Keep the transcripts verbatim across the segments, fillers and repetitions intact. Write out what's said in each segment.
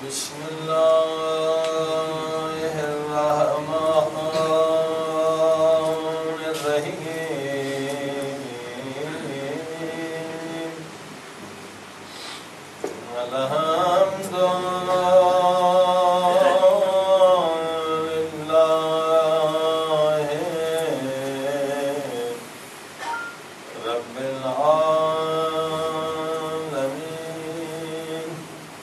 بسم الله الرحمن الرحيم الحمد لله رب العالمين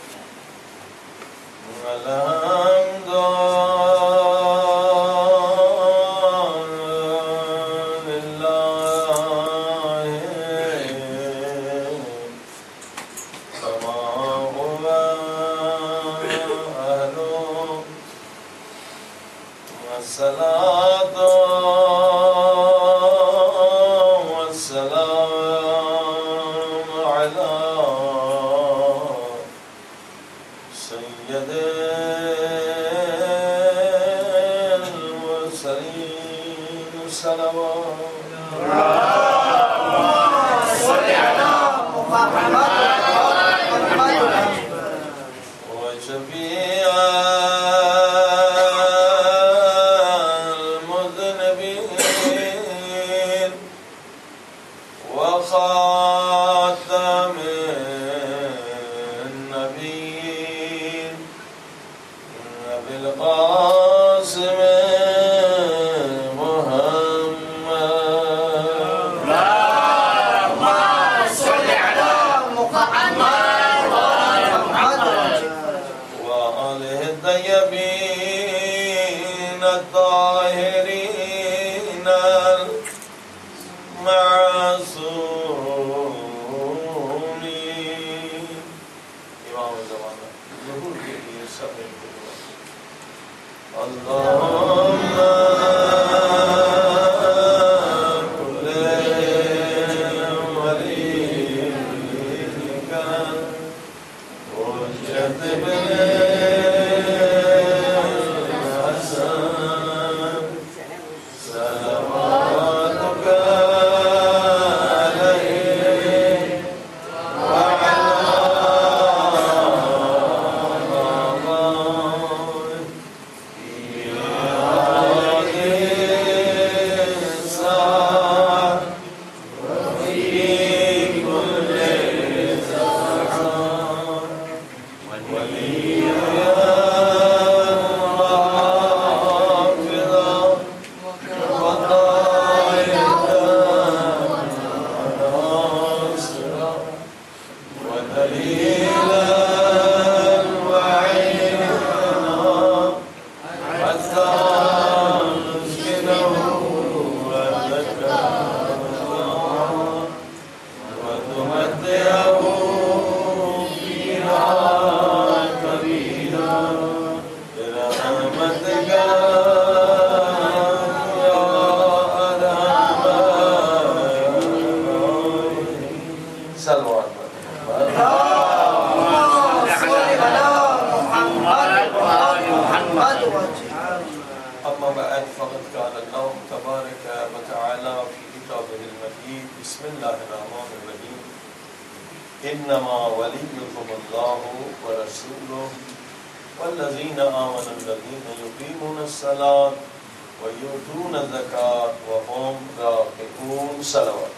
الحمد لله كما هو أهله والصلاة والسلام على سيد المرسلين صلوات وشفيع المذنبين وخاتم النبيين أبي القاسم محمد وآله الطيبين الطاهرين المعصومين امام زمانہ ظہور کے لیے سب اللهم كل وليك حجة بن الحسن صلواتك عليه وعلى آله في هذه الساعة وفي كل ساعة وليا وحافظا وقائدا وناصرا ودليلا وعينا حتى نسكنه وذكرنا وتمتعه فيها قليلا برحمتك يا أرحم الراحمين صلوات أما بعد فقد قال الله تبارك وتعالى في كتابه المجيد بسم الله الرحمن الرحيم إنما وليكم الله ورسوله والذين آمنوا الذين يقيمون الصلاة ويؤتون الزكاة وهم راكعون صلوات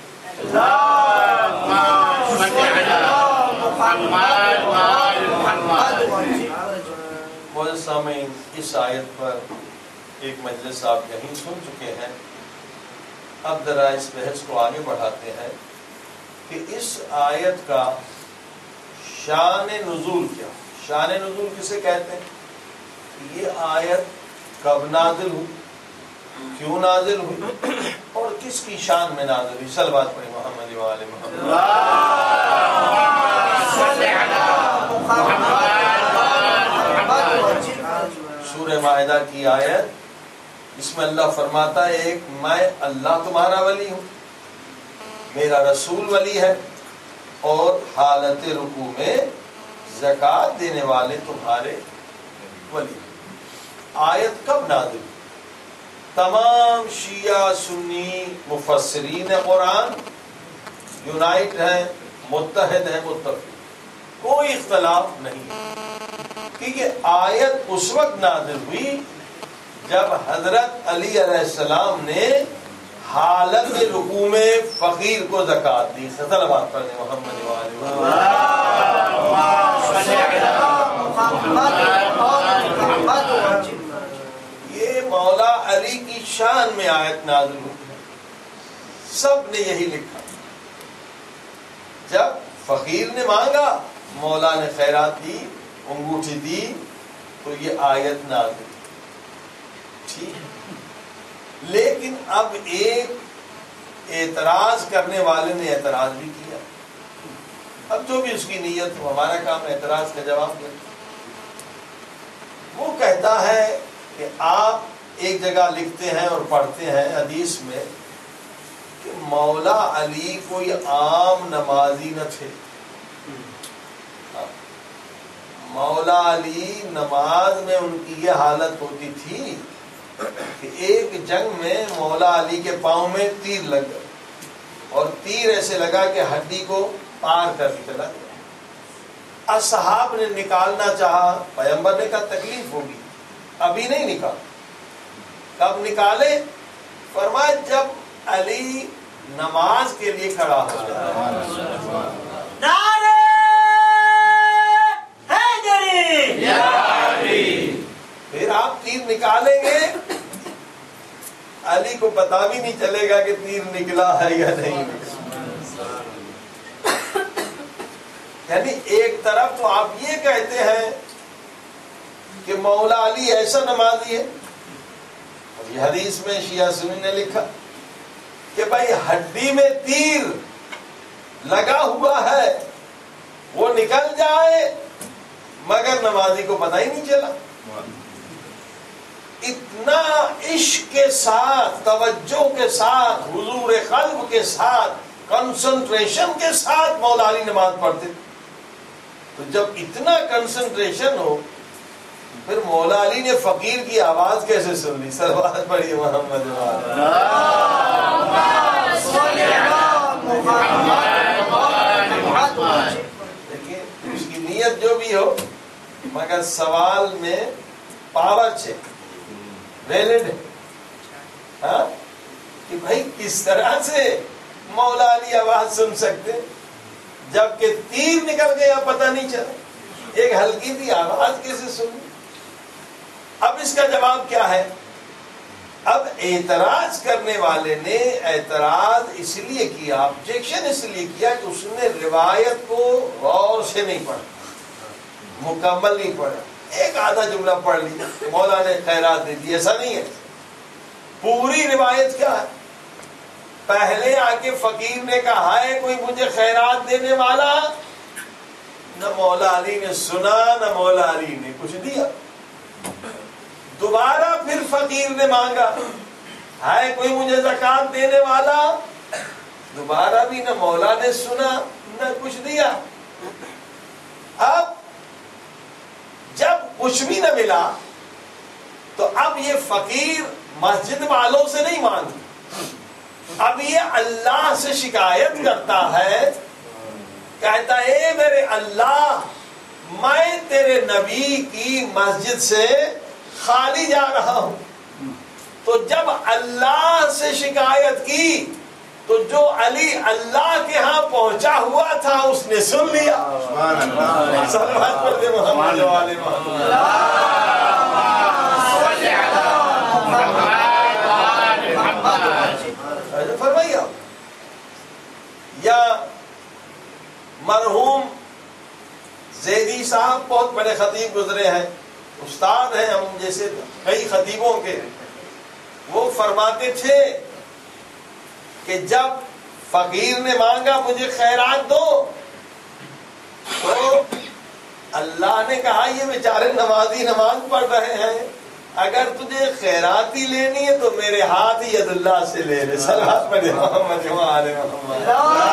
معزز سامعین، اس آیت پر ایک مجلس آپ یہیں سن چکے ہیں. اب ذرا اس بحث کو آگے بڑھاتے ہیں کہ اس آیت کا شان نزول کیا. شان نزول کسے کہتے ہیں؟ یہ آیت کب نازل ہوئی، کیوں نازل ہوئی، اور کس کی شان میں نازل ہوئی. صلوات پڑھی محمد و آل محمد. سورہ مائدہ کی آیت، اس میں اللہ فرماتا ہے ایک میں اللہ تمہارا ولی ہوں، میرا رسول ولی ہے، اور حالت رکوع میں زکوٰۃ دینے والے تمہارے ولی. آیت کب نازل ہوئی؟ تمام شیعہ سنی مفسرین قرآن یونائٹ ہیں، متحد ہیں، متفق، کوئی اختلاف نہیں. کیونکہ آیت اس وقت نازل ہوئی جب حضرت علی علیہ السلام نے حالت رکوع میں فقیر کو زکات دی. صلوات پڑھیں محمد وآلہ. یہ مولا علی کی شان میں آیت نازل ہوئی. سب نے یہی لکھا. جب فقیر نے مانگا مولا نے خیرات دی, انگوٹھی دی, تو یہ آیت نازل. ٹھیک. لیکن اب ایک اعتراض کرنے والے نے اعتراض بھی کیا. اب جو بھی اس کی نیت ہو, ہمارا کام اعتراض کا جواب دے. وہ کہتا ہے کہ آپ ایک جگہ لکھتے ہیں اور پڑھتے ہیں حدیث میں کہ مولا علی کوئی عام نمازی نہ تھے. مولا علی نماز میں ان کی یہ حالت ہوتی تھی کہ ایک جنگ میں مولا علی کے پاؤں میں تیر لگ گیا اور تیر ایسے لگا کہ ہڈی کو پار کر چلا گیا. اصحاب نے نکالنا چاہا, پیغمبر نے کہا تکلیف ہوگی, ابھی نہیں نکال. کب نکالے؟ فرمایا جب علی نماز کے لیے کھڑا ہو جائے. نعرہ حیدری یا علی. پھر آپ تیر نکالیں گے, علی کو پتا بھی نہیں چلے گا کہ تیر نکلا ہے یا نہیں نکلا. یعنی ایک طرف تو آپ یہ کہتے ہیں کہ مولا علی ایسا نمازی ہے, اور یہ حدیث میں شیعہ سنی نے لکھا کہ بھائی ہڈی میں تیر لگا ہوا ہے, وہ نکل جائے مگر نمازی کو پتہ ہی نہیں چلا. اتنا عشق کے ساتھ, توجہ کے ساتھ, حضور قلب کے ساتھ, کنسنٹریشن کے ساتھ مولا علی نماز پڑھتے. تو جب اتنا کنسنٹریشن ہو, پھر مولا علی نے فقیر کی آواز کیسے سن لی؟ صلوات پڑھیے محمد وآلہ. دیکھیے اس کی نیت جو بھی ہو, مگر سوال میں پاور ہے, ویلڈ ہے. ہاں کہ بھائی کس طرح سے مولا علی آواز سن سکتے جبکہ تیر نکل گیا پتہ نہیں چلا, ایک ہلکی سی آواز کیسے سن. اب اس کا جواب کیا ہے؟ اب اعتراض کرنے والے نے اعتراض اس لیے کیا, آبجیکشن اس لیے کیا کہ اس نے روایت کو غور سے نہیں پڑھا, مکمل نہیں پڑھا. ایک آدھا جملہ پڑھ لیا, مولا نے خیرات دے دی, ایسا نہیں ہے. پوری روایت کیا ہے؟ پہلے آ کے فقیر نے کہا ہے کوئی مجھے خیرات دینے والا, نہ مولا علی نے سنا, نہ مولا علی نے کچھ دیا. دوبارہ پھر فقیر نے مانگا ہے کوئی مجھے زکات دینے والا, دوبارہ بھی نہ مولا نے سنا نہ کچھ دیا. اب جب کچھ بھی نہ ملا تو اب یہ فقیر مسجد والوں سے نہیں مانگتا, اب یہ اللہ سے شکایت کرتا ہے, کہتا ہے اے میرے اللہ, میں تیرے نبی کی مسجد سے خالی جا رہا ہوں. تو جب اللہ سے شکایت کی تو جو علی اللہ کے ہاں پہنچا ہوا تھا اس نے سن لیا. صلوات پڑھتے محمد والے محمد. فرمائیے یا مرحوم زیدی صاحب بہت بڑے خطیب گزرے ہیں, استاد ہیں ہم جیسے کئی خطیبوں کے. وہ فرماتے تھے کہ جب فقیر نے مانگا مجھے خیرات دو, تو اللہ نے کہا یہ بیچارے نمازی نماز پڑھ رہے ہیں, اگر تجھے خیرات ہی لینی ہے تو میرے ہاتھ ید اللہ سے لے لے. صلوات پڑھے محمد وآلہ محمد.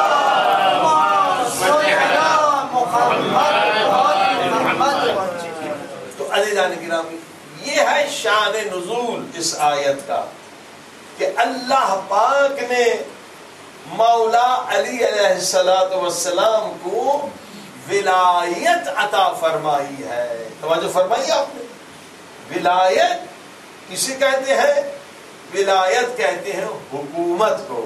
تو عزیزان گرامی, یہ ہے شان نزول اس آیت کا کہ اللہ پاک نے مولا علی علیہ السلام کو ولایت عطا فرمائی ہے. توجہ فرمائی آپ نے. ولایت کسے کہتے ہیں؟ ولایت کہتے ہیں حکومت کو.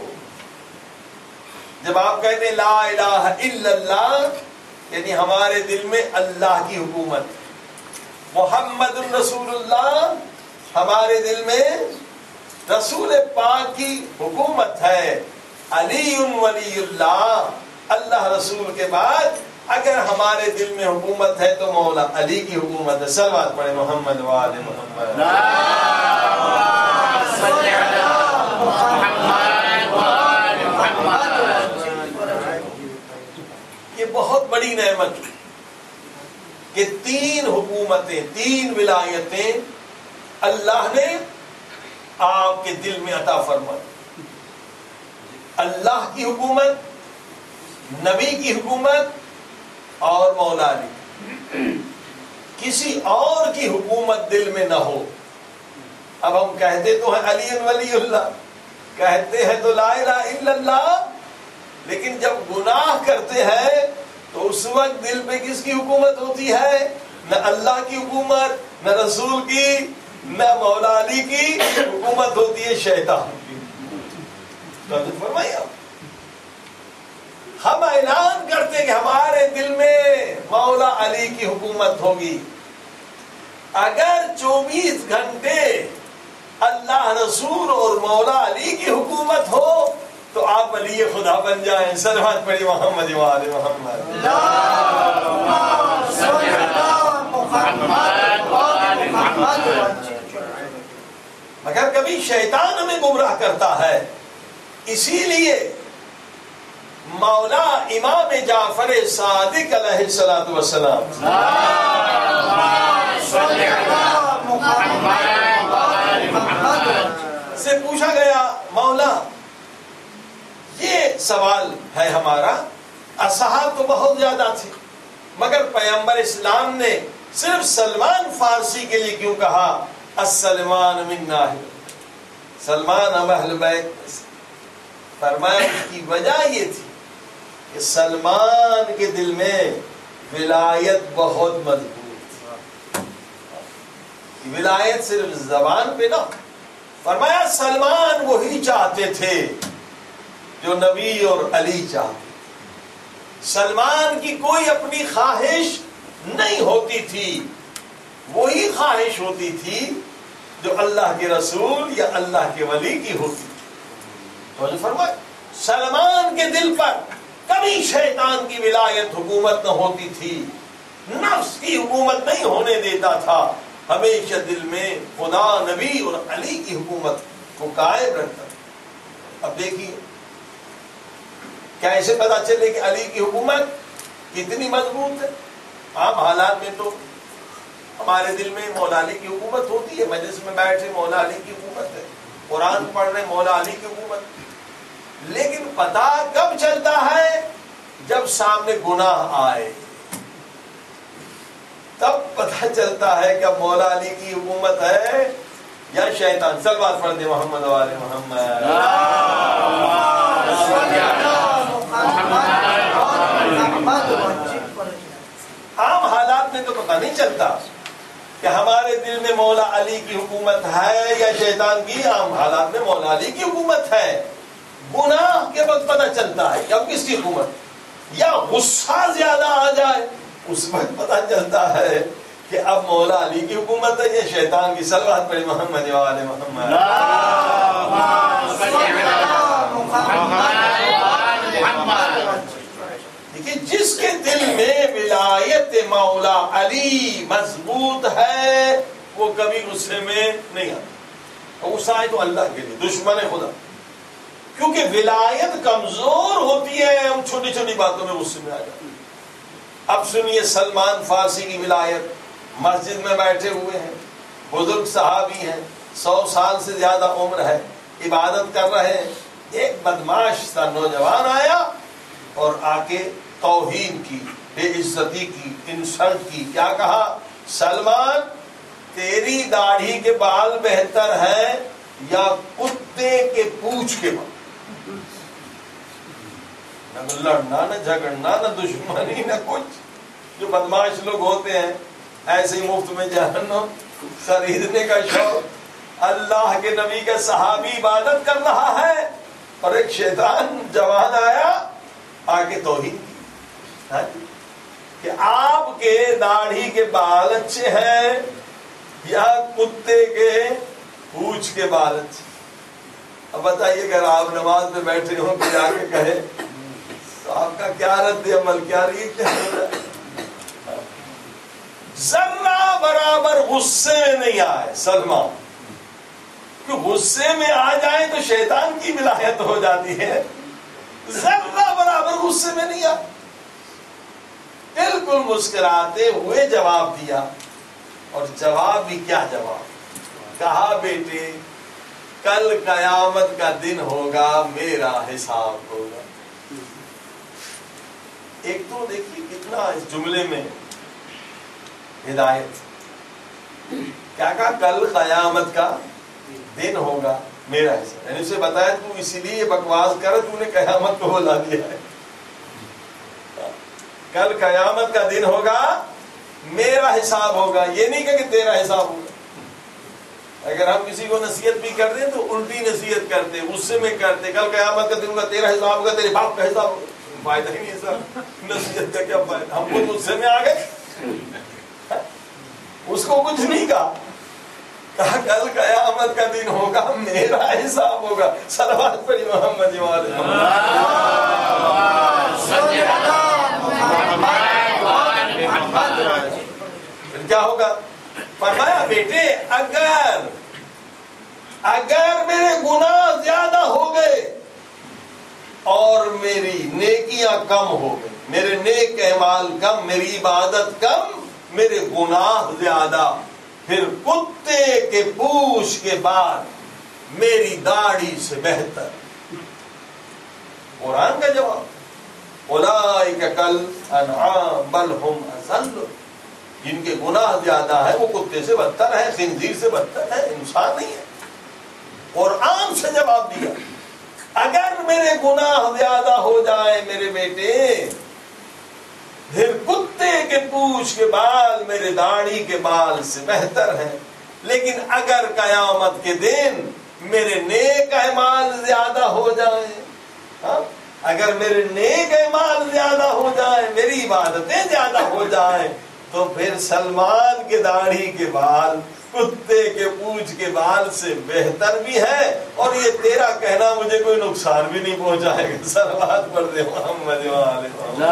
جب آپ کہتے ہیں لا الہ الا اللہ یعنی ہمارے دل میں اللہ کی حکومت. محمد الرسول اللہ ہمارے دل میں رسول پاک کی حکومت ہے. علی ولی اللہ اللہ رسول کے بعد اگر ہمارے دل میں حکومت ہے تو مولا علی کی حکومت ہے. صلوات پڑھیں محمد وآل محمد. یہ بہت بڑی نعمت کہ تین حکومتیں تین ولایتیں اللہ نے آپ کے دل میں عطا فرمائی. اللہ کی حکومت, نبی کی حکومت اور مولا علی. کسی اور کی حکومت دل میں نہ ہو. اب ہم کہتے تو ہیں علی ولی اللہ, کہتے ہیں تو لا الہ الا اللہ, لیکن جب گناہ کرتے ہیں تو اس وقت دل پہ کس کی حکومت ہوتی ہے؟ نہ اللہ کی حکومت, نہ رسول کی, نہ مولا علی کی حکومت ہوتی ہے شیطان کی. فرمائیے ہم اعلان کرتے ہیں کہ ہمارے دل میں مولا علی کی حکومت ہوگی. اگر چوبیس گھنٹے اللہ رسول اور مولا علی کی حکومت ہو تو آپ ولی خدا بن جائیں. صلوات پڑھی محمد وآل محمد. مگر کبھی شیطان ہمیں گمراہ کرتا ہے. اسی لیے مولا امام جعفر صادق علیہ الصلوۃ والسلام سے پوچھا گیا, مولا یہ سوال ہے ہمارا, اصحاب تو بہت زیادہ تھے مگر پیغمبر اسلام نے صرف سلمان فارسی کے لیے کیوں کہا السلمان منا ہے, سلمان ہم اہل بیت؟ فرمایا اس کی وجہ یہ تھی کہ سلمان کے دل میں ولایت بہت مضبوط تھی. ولایت صرف زبان پہ نہ, فرمایا سلمان وہی چاہتے تھے جو نبی اور علی چاہتے. سلمان کی کوئی اپنی خواہش نہیں ہوتی تھی, وہی خواہش ہوتی تھی جو اللہ کے رسول یا اللہ کے ولی کی ہوتی. تو فرمایا سلمان کے دل پر کبھی شیطان کی ولایت حکومت نہ ہوتی تھی, نفس کی حکومت نہیں ہونے دیتا تھا, ہمیشہ دل میں خدا, نبی اور علی کی حکومت کو قائم رکھتا. اب دیکھیے کیسے پتا چلے کہ علی کی حکومت کتنی مضبوط ہے. عام حالات میں تو ہمارے دل میں مولا علی کی حکومت ہوتی ہے, مجلس میں بیٹھے مولا علی کی حکومت ہے, قرآن پڑھ رہے مولا علی کی حکومت. لیکن پتا کب چلتا ہے؟ جب سامنے گناہ آئے تب پتا چلتا ہے کہ اب مولا علی کی حکومت ہے یا شیطان. صلوات پڑھ دے محمد والے محمد. عام حالات میں تو پتا نہیں چلتا کہ ہمارے دل میں مولا علی کی حکومت ہے یا شیطان کی. عام حالات میں مولا علی کی حکومت ہے. گناہ کے وقت پتہ چلتا ہے کہ اب کس کی حکومت, یا غصہ زیادہ آ جائے اس وقت پتہ چلتا ہے کہ اب مولا علی کی حکومت ہے یا شیطان کی. صلوات پڑھی محمد وآل محمد. دیکھیے جس کے دل میں ولایت مولا علی مضبوط ہے وہ کبھی غصے میں نہیں آتا. غصہ آئے تو اللہ کے لیے, دشمن ہے خدا, کیونکہ ولایت کمزور ہوتی ہے, ہم چھوٹی چھوٹی باتوں میں غصے میں آ جاتے ہیں. اب سنیے سلمان فارسی کی ولایت, مسجد میں بیٹھے ہوئے ہیں, بزرگ صحابی ہیں, سو سال سے زیادہ عمر ہے, عبادت کر رہے ہیں. ایک بدماش سا نوجوان آیا اور آ کے توہین کی, بے عزتی کی, انسلٹ کی. کیا کہا؟ سلمان تیری داڑھی کے بال بہتر ہیں یا کتے کے پوچھ کے بال؟ نہ لڑنا, نہ جھگڑنا, نہ دشمنی, نہ کچھ. جو بدماش لوگ ہوتے ہیں ایسے ہی مفت میں جہنم خریدنے کا شوق. اللہ کے نبی کا صحابی عبادت کر رہا ہے اور ایک شیطان جوان آیا آگے توہین کی کہ آپ کے داڑھی کے بال اچھے ہیں یا کتے کے پوچھ کے بال اچھے. اب بتائیے اگر آپ نماز میں بیٹھے ہوں کہ جا کے کہے تو آپ کا کیا رد عمل کیا رہی ہے؟ ذرہ برابر غصے میں نہیں آئے سلمان، کہ غصے میں آ جائیں تو شیطان کی ولایت ہو جاتی ہے. ذرہ برابر غصے میں نہیں آئے، بالکل مسکراتے ہوئے جواب دیا. اور جواب بھی کیا جواب کہا، بیٹے کل قیامت کا دن ہوگا، میرا حساب ہوگا. ایک تو دیکھیے کتنا اس جملے میں ہدایت. کیا کہا؟ کل قیامت کا دن ہوگا، میرا حساب. یعنی اسے بتایا تو اسی لیے یہ بکواس کر تو نے قیامت کو بلا دیا ہے. کل قیامت کا دن ہوگا، میرا حساب ہوگا. یہ نہیں کہ تیرا حساب ہوگا. اگر ہم کسی کو نصیحت بھی کر دیں تو الٹی نصیحت کرتے، غصے میں کرتے. کل قیامت کا دن ہوگا، تیرا حساب ہوگا، تیرے باپ کا حساب ہوگا. فائدہ ہی نہیں سر، نصیحت کا کیا فائدہ؟ ہم کو غصے میں آ گئے، اس کو کچھ نہیں کہا. کہا کل قیامت کا دن ہوگا، میرا حساب ہوگا. صلوات پڑھی محمد والے. کیا ہوگا؟ فرمایا بیٹے اگر اگر میرے گناہ زیادہ ہو گئے اور میری نیکیاں کم ہو گئی، میرے نیک اعمال کم، میری عبادت کم، میرے گناہ زیادہ، پھر کتے کے پوچھ کے بعد میری داڑھی سے بہتر. قرآن کا جواب، اولئک کالانعام بل ہم اضل. جن کے گناہ زیادہ ہے وہ کتے سے بدتر ہے، خنزیر سے بدتر ہے، انسان نہیں ہے. قرآن سے جواب دیا اگر میرے گناہ زیادہ ہو جائے میرے بیٹے، پھر کتے کے پوچھ کے بال میرے داڑھی کے بال سے بہتر ہیں. لیکن اگر قیامت کے دن میرے نیک اعمال زیادہ ہو جائیں، ہاں اگر میرے نیک اعمال زیادہ ہو جائیں، میری عبادتیں زیادہ ہو جائیں، تو پھر سلمان کے داڑھی کے بال کتے کے پوچھ کے بال سے بہتر بھی ہے، اور یہ تیرا کہنا مجھے کوئی نقصان بھی نہیں پہنچائے گا. صلوات پڑھ دے محمد والے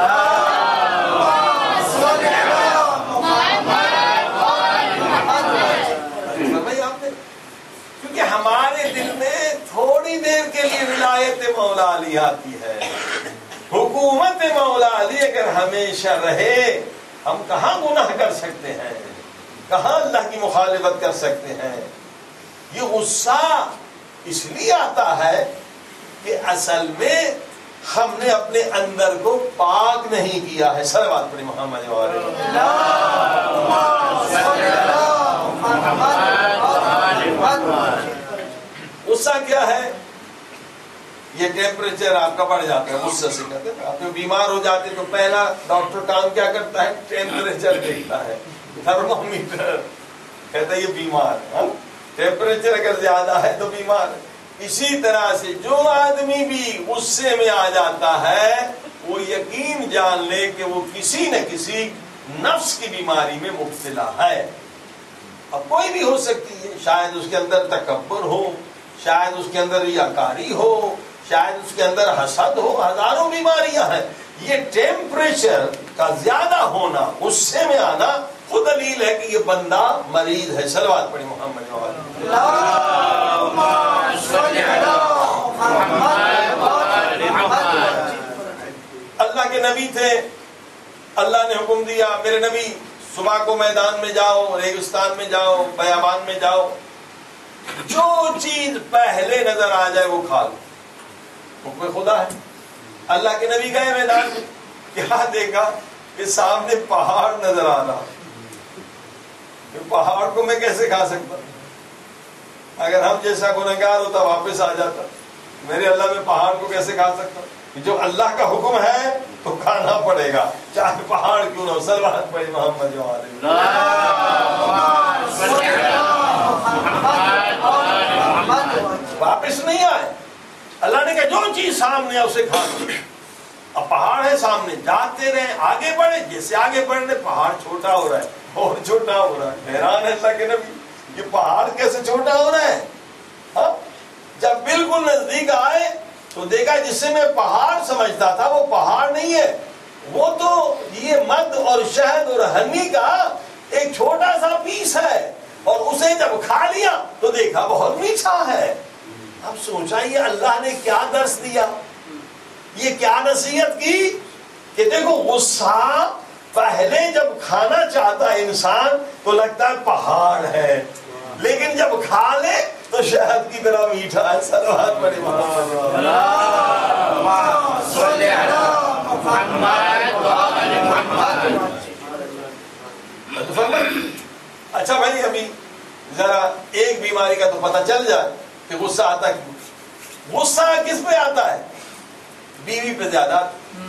محمد. کیونکہ ہمارے دل میں تھوڑی دیر کے لیے ولایت مولا علی آتی ہے. حکومت مولا علی اگر ہمیشہ رہے، ہم کہاں گناہ کر سکتے ہیں، کہاں اللہ کی مخالفت کر سکتے ہیں. یہ غصہ اس لیے آتا ہے کہ اصل میں ہم نے اپنے اندر کو پاک نہیں کیا ہے. صلوات پڑھی محمد والے. غصہ کیا ہے؟ یہ ٹیمپریچر آپ کا بڑھ جاتا ہے غصے سے. کہتے ہیں آپ بیمار ہو جاتے تو پہلا ڈاکٹر کام کیا کرتا ہے؟ ٹیمپریچر دیکھتا ہے، تھرمو میٹر. کہتا ہے یہ بیمار ہے، ٹیمپریچر اگر زیادہ ہے تو بیمار ہے. اسی طرح سے جو آدمی بھی غصے میں آ جاتا ہے وہ یقین جان لے کہ وہ کسی نہ کسی نفس کی بیماری میں مبتلا ہے. اب کوئی بھی ہو سکتی ہے، شاید اس کے اندر تکبر ہو، شاید اس کے اندر ریاکاری ہو، شاید اس کے اندر حسد ہو، ہزاروں بیماریاں ہیں. یہ ٹیمپریچر کا زیادہ ہونا، غصے میں آنا، خود دلیل ہے کہ یہ بندہ مریض ہے. صلوات پڑھی محمد. اللہ کے نبی تھے، اللہ نے حکم دیا میرے نبی صبح کو میدان میں جاؤ، ریگستان میں جاؤ، بیابان میں جاؤ، جو چیز پہلے نظر آ جائے وہ کھا لو. حکم خدا ہے. اللہ کے نبی گئے میدان میں، کیا دیکھا کہ سامنے پہاڑ نظر آ رہا. پہاڑ کو میں کیسے کھا سکتا؟ اگر ہم جیسا گنہگار ہوتا واپس آ جاتا. میرے اللہ میں پہاڑ کو کیسے کھا سکتا؟ جو اللہ کا حکم ہے تو کھانا پڑے گا، چاہے پہاڑ کیوں نہ ہو۔ صلوات پڑھی محمد والے۔ واپس نہیں آئے، اللہ نے کہا جو چیز سامنے ہے اسے کھا لو۔ اب پہاڑ ہے سامنے، جاتے رہے، آگے بڑھے، جیسے آگے بڑھ رہے پہاڑ چھوٹا ہو رہا ہے اور چھوٹا ہو رہا ہے۔ حیران ہے اللہ کے نبی، یہ پہاڑ کیسے چھوٹا ہو رہا ہے؟ ہاں؟ جب بالکل نزدیک آئے تو دیکھا جسے میں پہاڑ سمجھتا تھا وہ پہاڑ نہیں ہے، وہ تو یہ مد اور شہد اور ہنی کا ایک چھوٹا سا پیس ہے، اور اسے جب کھا لیا تو دیکھا بہت میٹھا ہے۔ اب سوچا یہ اللہ نے کیا درس دیا، یہ کیا نصیحت کی کہ دیکھو غصہ پہلے جب کھانا چاہتا ہے انسان تو لگتا ہے پہاڑ ہے، لیکن جب کھا لے تو شہد کی طرح میٹھا ہے۔ صلوات پڑھی محمد۔ اچھا بھائی، ابھی ذرا ایک بیماری کا تو پتہ چل جائے کہ غصہ آتا کیوں۔ غصہ کس پہ آتا ہے؟ بیوی پہ زیادہ،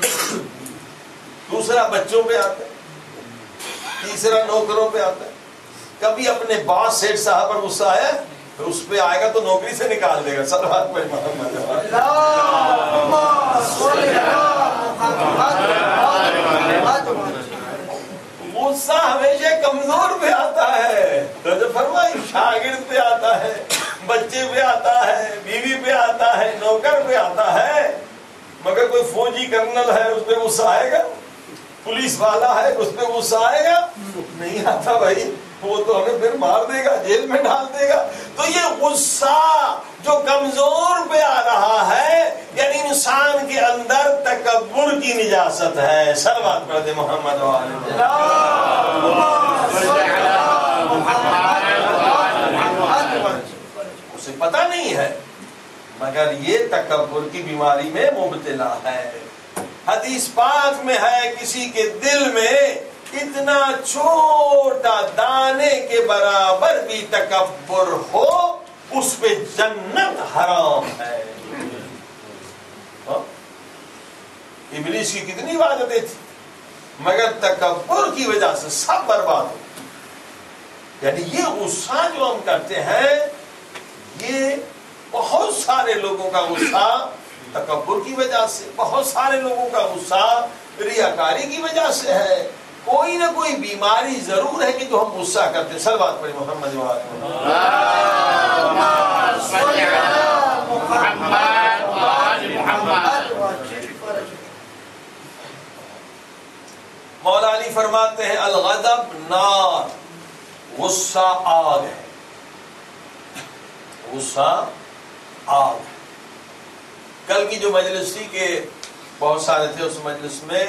دوسرا بچوں پہ آتا ہے، تیسرا نوکروں پہ آتا ہے۔ کبھی اپنے باس سیٹ صاحب پر غصہ آیا تو اس پہ آئے گا تو نوکری سے نکال دے گا۔ صلوات پہ محمد۔ غصہ ہمیشہ کمزور پہ آتا ہے، تو جو فرمائی شاگرد پہ آتا ہے، بچے پہ آتا ہے، بیوی پہ آتا ہے، نوکر پہ آتا ہے، مگر کوئی فوجی کرنل ہے اس پہ غصہ آئے گا؟ پولیس والا ہے اس پہ غصہ آئے گا؟ نہیں آتا بھائی، وہ تو ہمیں پھر مار دے گا، جیل میں ڈال دے گا۔ تو یہ غصہ جو کمزور پہ آ رہا ہے یعنی انسان کے اندر تکبر کی نجاست ہے۔ صلوات پڑھ دے محمد والے۔ اسے پتہ نہیں ہے مگر یہ تکبر کی بیماری میں مبتلا ہے۔ حدیث پاک میں ہے کسی کے دل میں اتنا چھوٹا دانے کے برابر بھی تکبر ہو اس پہ جنت حرام ہے۔ ابلیس کی کتنی عبادتیں تھی مگر تکبر کی وجہ سے سب برباد ہو۔ یعنی یہ غصہ جو ہم کرتے ہیں یہ بہت سارے لوگوں کا غصہ تکبر کی وجہ سے، بہت سارے لوگوں کا غصہ ریاکاری کی وجہ سے ہے۔ کوئی نہ کوئی بیماری ضرور ہے کہ جو ہم غصہ کرتے ہیں۔ صلوات پڑھی محمد وآلہ محمد۔ مولا علی فرماتے ہیں الغضب نار، غصہ آگ ہے، غصہ آگ ہے۔ کل کی جو مجلس تھی کہ بہت سارے تھے اس مجلس میں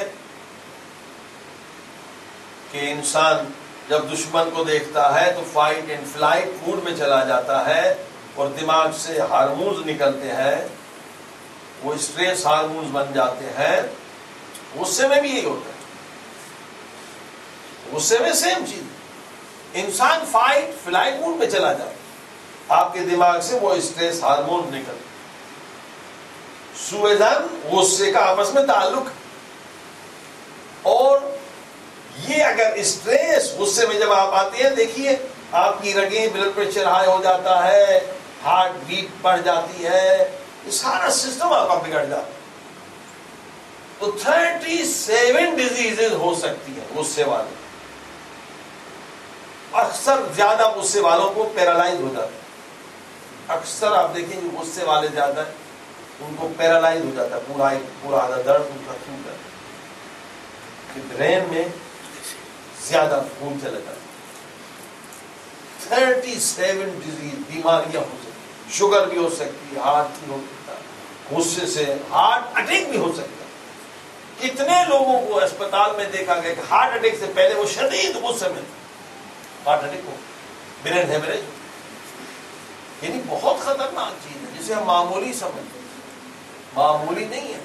کہ انسان جب دشمن کو دیکھتا ہے تو فائٹ اینڈ فلائٹ موڈ میں چلا جاتا ہے اور دماغ سے ہارمونز نکلتے ہیں، وہ اسٹریس ہارمونز بن جاتے ہیں۔ غصے میں بھی یہی ہوتا ہے، غصے میں سیم چیز، انسان فائٹ فلائٹ موڈ میں چلا جاتا ہے، آپ کے دماغ سے وہ اسٹریس ہارمون نکلتے، سوءظن غصے کا آپس میں تعلق ہے۔ اور یہ اگر اسٹریس غصے میں جب آپ آتے ہیں دیکھیے آپ کی رگیں، بلڈ پریشر ہائی ہو جاتا ہے، ہارٹ بیٹ بڑھ جاتی ہے، یہ سارا سسٹم آپ کا بگڑ جاتا ہے۔ تو تھرٹی سیون ڈیزیزز ہو سکتی ہیں غصے والے، اکثر زیادہ غصے والوں کو پیرالائز ہو جاتا ہے۔ اکثر آپ دیکھیں جو غصے والے زیادہ ہیں ان کو پیرالائز ہو جاتا ہے، پورا پورا آدھا درد ان کا چھوٹ جاتا ہے، برین میں زیادہ خون چلا جاتا ہے۔ تھرٹی سیون ڈیزیز بیماریاں ہو سکتی، شوگر بھی ہو سکتی، ہارٹ بھی ہو سکتا ہے، غصے سے ہارٹ اٹیک بھی ہو سکتا ہے۔ کتنے لوگوں کو اسپتال میں دیکھا گیا کہ ہارٹ اٹیک سے پہلے وہ شدید غصے میں تھا، ہارٹ اٹیک ہو، برین ہیمریج، یعنی بہت خطرناک چیز ہے جسے ہم معمولی سمجھتے ہیں، معمولی نہیں ہے۔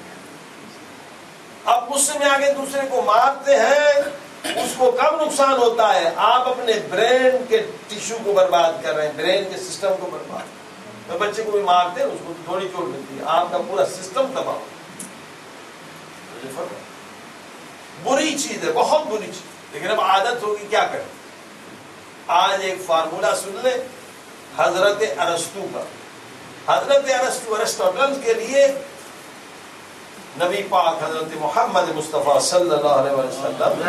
اب غصے میں آگے دوسرے کو مارتے ہیں، اس کو کب نقصان ہوتا ہے؟ آپ اپنے برین کے ٹیشو کو برباد کر رہے ہیں، برین کے سسٹم کو برباد۔ تو بچے کو بھی مارتے ہیں اس کو تھوڑی چوٹ ملتی ہے، آپ کا پورا سسٹم تباہ ہوتا ہے۔ بری چیز ہے، بہت بری چیز، لیکن اب عادت ہوگی، کیا کریں؟ آج ایک فارمولا سن لیں حضرت ارسطو کا. حضرت ارسطو ارسطوٹل کے لیے نبی پاک حضرت محمد مصطفیٰ صلی اللہ علیہ وسلم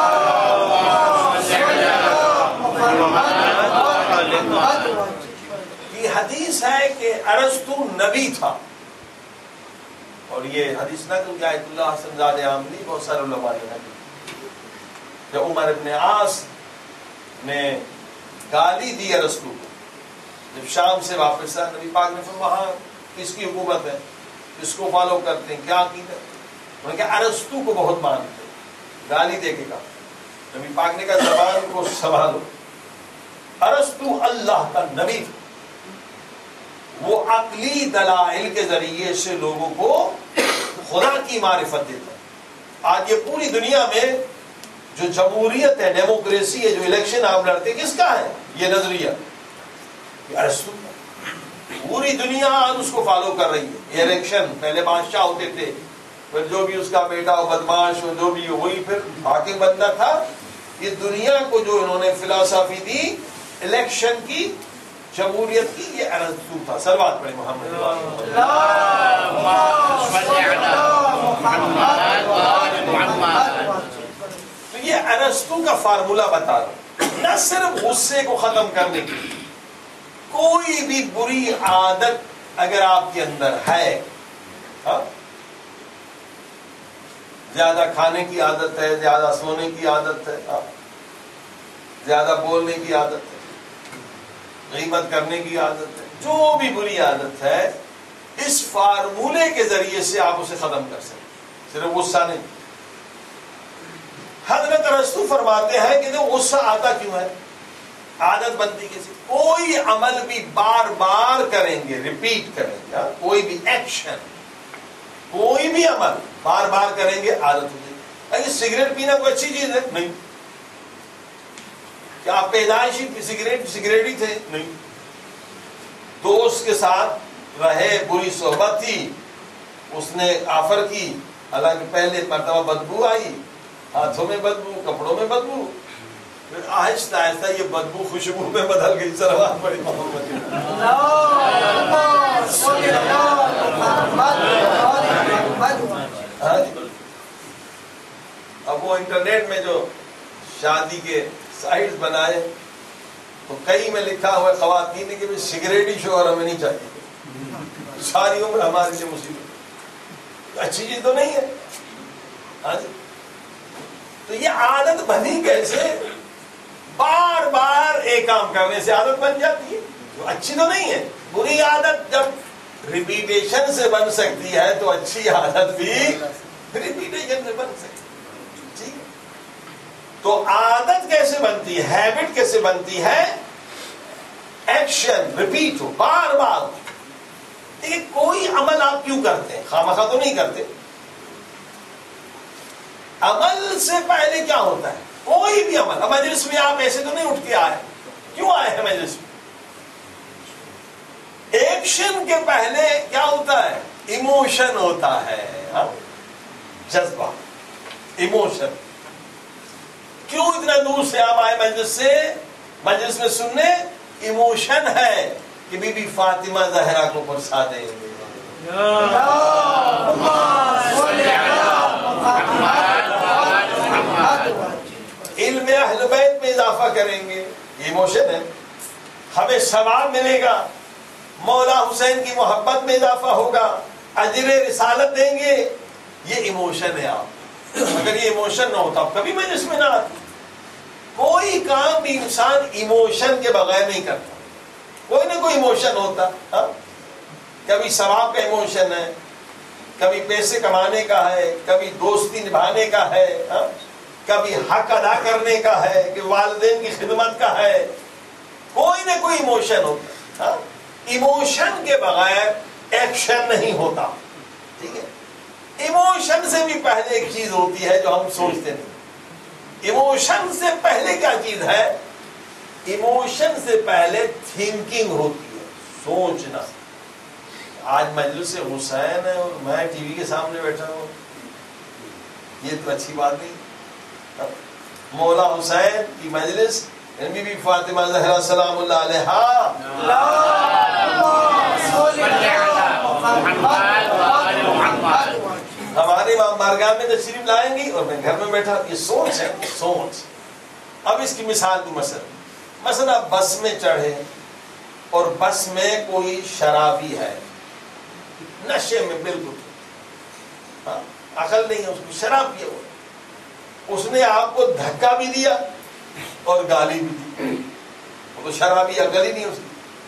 کی حدیث ہے کہ ارسطو نبی تھا. اور یہ حدیث نقل کہ آیت اللہ حسن زاد عاملی بہت سارے علماء نے نقل. جب عمر ابن عاص نے گالی دی ارسطو کو، جب شام سے واپس آیا، نبی پاک نے فرمایا وہاں کس کی حکومت ہے، کس کو فالو کرتے ہیں، کیا عقیدہ؟ انہوں نے کہا ارسطو کو بہت مانتے ہیں. گالی دے کے کہا. نبی پاک نے کہا زبان کو سنبھالو. ارسطو اللہ کا نبی تھا. وہ عقلی دلائل کے ذریعے سے لوگوں کو خدا کی معرفت دیتا ہے. آج یہ پوری دنیا میں جو جمہوریت ہے، ڈیموکریسی ہے، جو الیکشن آپ لڑتے ہیں، کس کا ہے یہ نظریہ؟ یہ ارسطو کا. پوری دنیا آج اس کو فالو کر رہی ہے. الیکشن پہلے بادشاہ ہوتے تھے، پھر جو بھی اس کا بیٹا ہو، بدماش ہو، جو بھی ہو، وہی پھر حاکم بنتا تھا. یہ دنیا کو جو انہوں نے فلسفی دی الیکشن کی، جمہوریت کی، یہ ارسطو تھا. سلوات پڑھیں محمد. تو یہ ارسطو کا فارمولا بتا رہا ہوں. نہ صرف غصے کو ختم کرنے کے لیے، کوئی بھی بری عادت اگر آپ کے اندر ہے، ہاں زیادہ کھانے کی عادت ہے، زیادہ سونے کی عادت ہے، زیادہ بولنے کی عادت ہے، غیبت کرنے کی عادت ہے، جو بھی بری عادت ہے، اس فارمولے کے ذریعے سے آپ اسے ختم کر سکتے. صرف غصہ نہیں. حضرت ارسطو فرماتے ہیں کہ غصہ آتا کیوں ہے، عادت بنتی کسی. کوئی عمل بھی بار بار کریں گے، ریپیٹ کریں گے، کوئی بھی ایکشن، کوئی بھی عمل بار بار کریں گے، عادت ہو جائے گی. اگر سگریٹ پینا کوئی اچھی چیز ہے؟ نہیں. کیا آپ پیدائشی سگریٹ سگریٹ ہی تھے؟ نہیں. دوست کے ساتھ رہے، بری صحبت تھی، اس نے آفر کی، حالانکہ پہلے مرتبہ بدبو آئی، ہاتھوں میں بدبو، کپڑوں میں بدبو، پھر آہستہ آہستہ یہ بدبو خوشبو میں بدل گئی. سلوات پڑھی محمد. اب وہ انٹرنیٹ میں جو شادی کے سائٹس بنائے تو کئی میں لکھا ہوا ہے خواتین نے کہ سگریٹ ہی شوہر ہمیں نہیں چاہیے، ساری عمر ہمارے لیے مصیبت. اچھی چیز تو نہیں ہے. ہاں جی. تو یہ عادت بنی کیسے؟ بار بار ایک کام کرنے سے عادت بن جاتی ہے. جو اچھی تو نہیں ہے. بری عادت جب ریپیٹیشن سے بن سکتی ہے تو اچھی عادت بھی ریپیٹیشن سے بن سکتی ہے. ٹھیک ہے. تو عادت کیسے بنتی ہے، ہیبٹ کیسے بنتی ہے؟ ایکشن ریپیٹ ہو، بار بار. دیکھیں کوئی عمل آپ کیوں کرتے ہیں؟ خامخواہ تو نہیں کرتے. عمل سے پہلے کیا ہوتا ہے؟ کوئی بھی عمل. اب مجلس میں آپ ایسے تو نہیں اٹھ کے آئے. کیوں آئے ہیں مجلس میں؟ ایکشن کے پہلے کیا ہوتا ہے؟ ایموشن ہوتا ہے. جذبہ، ایموشن. کیوں اتنا دور سے آپ آئے مجلس سے، مجلس میں سننے؟ ایموشن ہے کہ بی بی فاطمہ زہرا کو پرسا دیں گے. علم اہل بیت میں اضافہ کریں گے، یہ ایموشن ہے. ہمیں ثواب ملے گا، مولا حسین کی محبت میں اضافہ ہوگا، اجر رسالت دیں گے، یہ ایموشن ہے. آپ اگر یہ ایموشن نہ ہوتا آپ کبھی مجلس میں نہ آتے. کوئی کام بھی انسان ایموشن کے بغیر نہیں کرتا. کوئی نہ کوئی ایموشن ہوتا. ہاں کبھی ثواب کا ایموشن ہے، کبھی پیسے کمانے کا ہے، کبھی دوستی نبھانے کا ہے، ہاں کبھی حق ادا کرنے کا ہے، کہ والدین کی خدمت کا ہے. کوئی نہ کوئی ایموشن ہوتا. ہاں ایموشن کے بغیر ایکشن نہیں ہوتا. ٹھیک ہے. ایموشن سے بھی پہلے ایک چیز ہوتی ہے جو ہم سوچتے نہیں. ایموشن سے پہلے کیا چیز ہے؟ ایموشن سے پہلے تھنکنگ ہوتی ہے، سوچنا. آج مجلس حسین ہے اور میں ٹی وی کے سامنے بیٹھا ہوں، یہ تو اچھی بات نہیں. مولا حسین کی مجلس، بی بی فاطمہ زہرا سلام اللہ علیہا، ہمارے امام بارگاہ میں تشریف لائیں گی اور میں گھر میں بیٹھا. یہ سوچ ہے، سوچ. اب اس کی مثال دی مثلا مثلا بس میں چڑھے اور بس میں کوئی شرابی ہے، نشے میں بالکل، ہاں عقل نہیں ہے اس کو، شراب پیا ہوا، اس نے آپ کو دھکا بھی دیا اور گالی بھی دی. وہ تو شرابی، عقل ہی نہیں اس کی.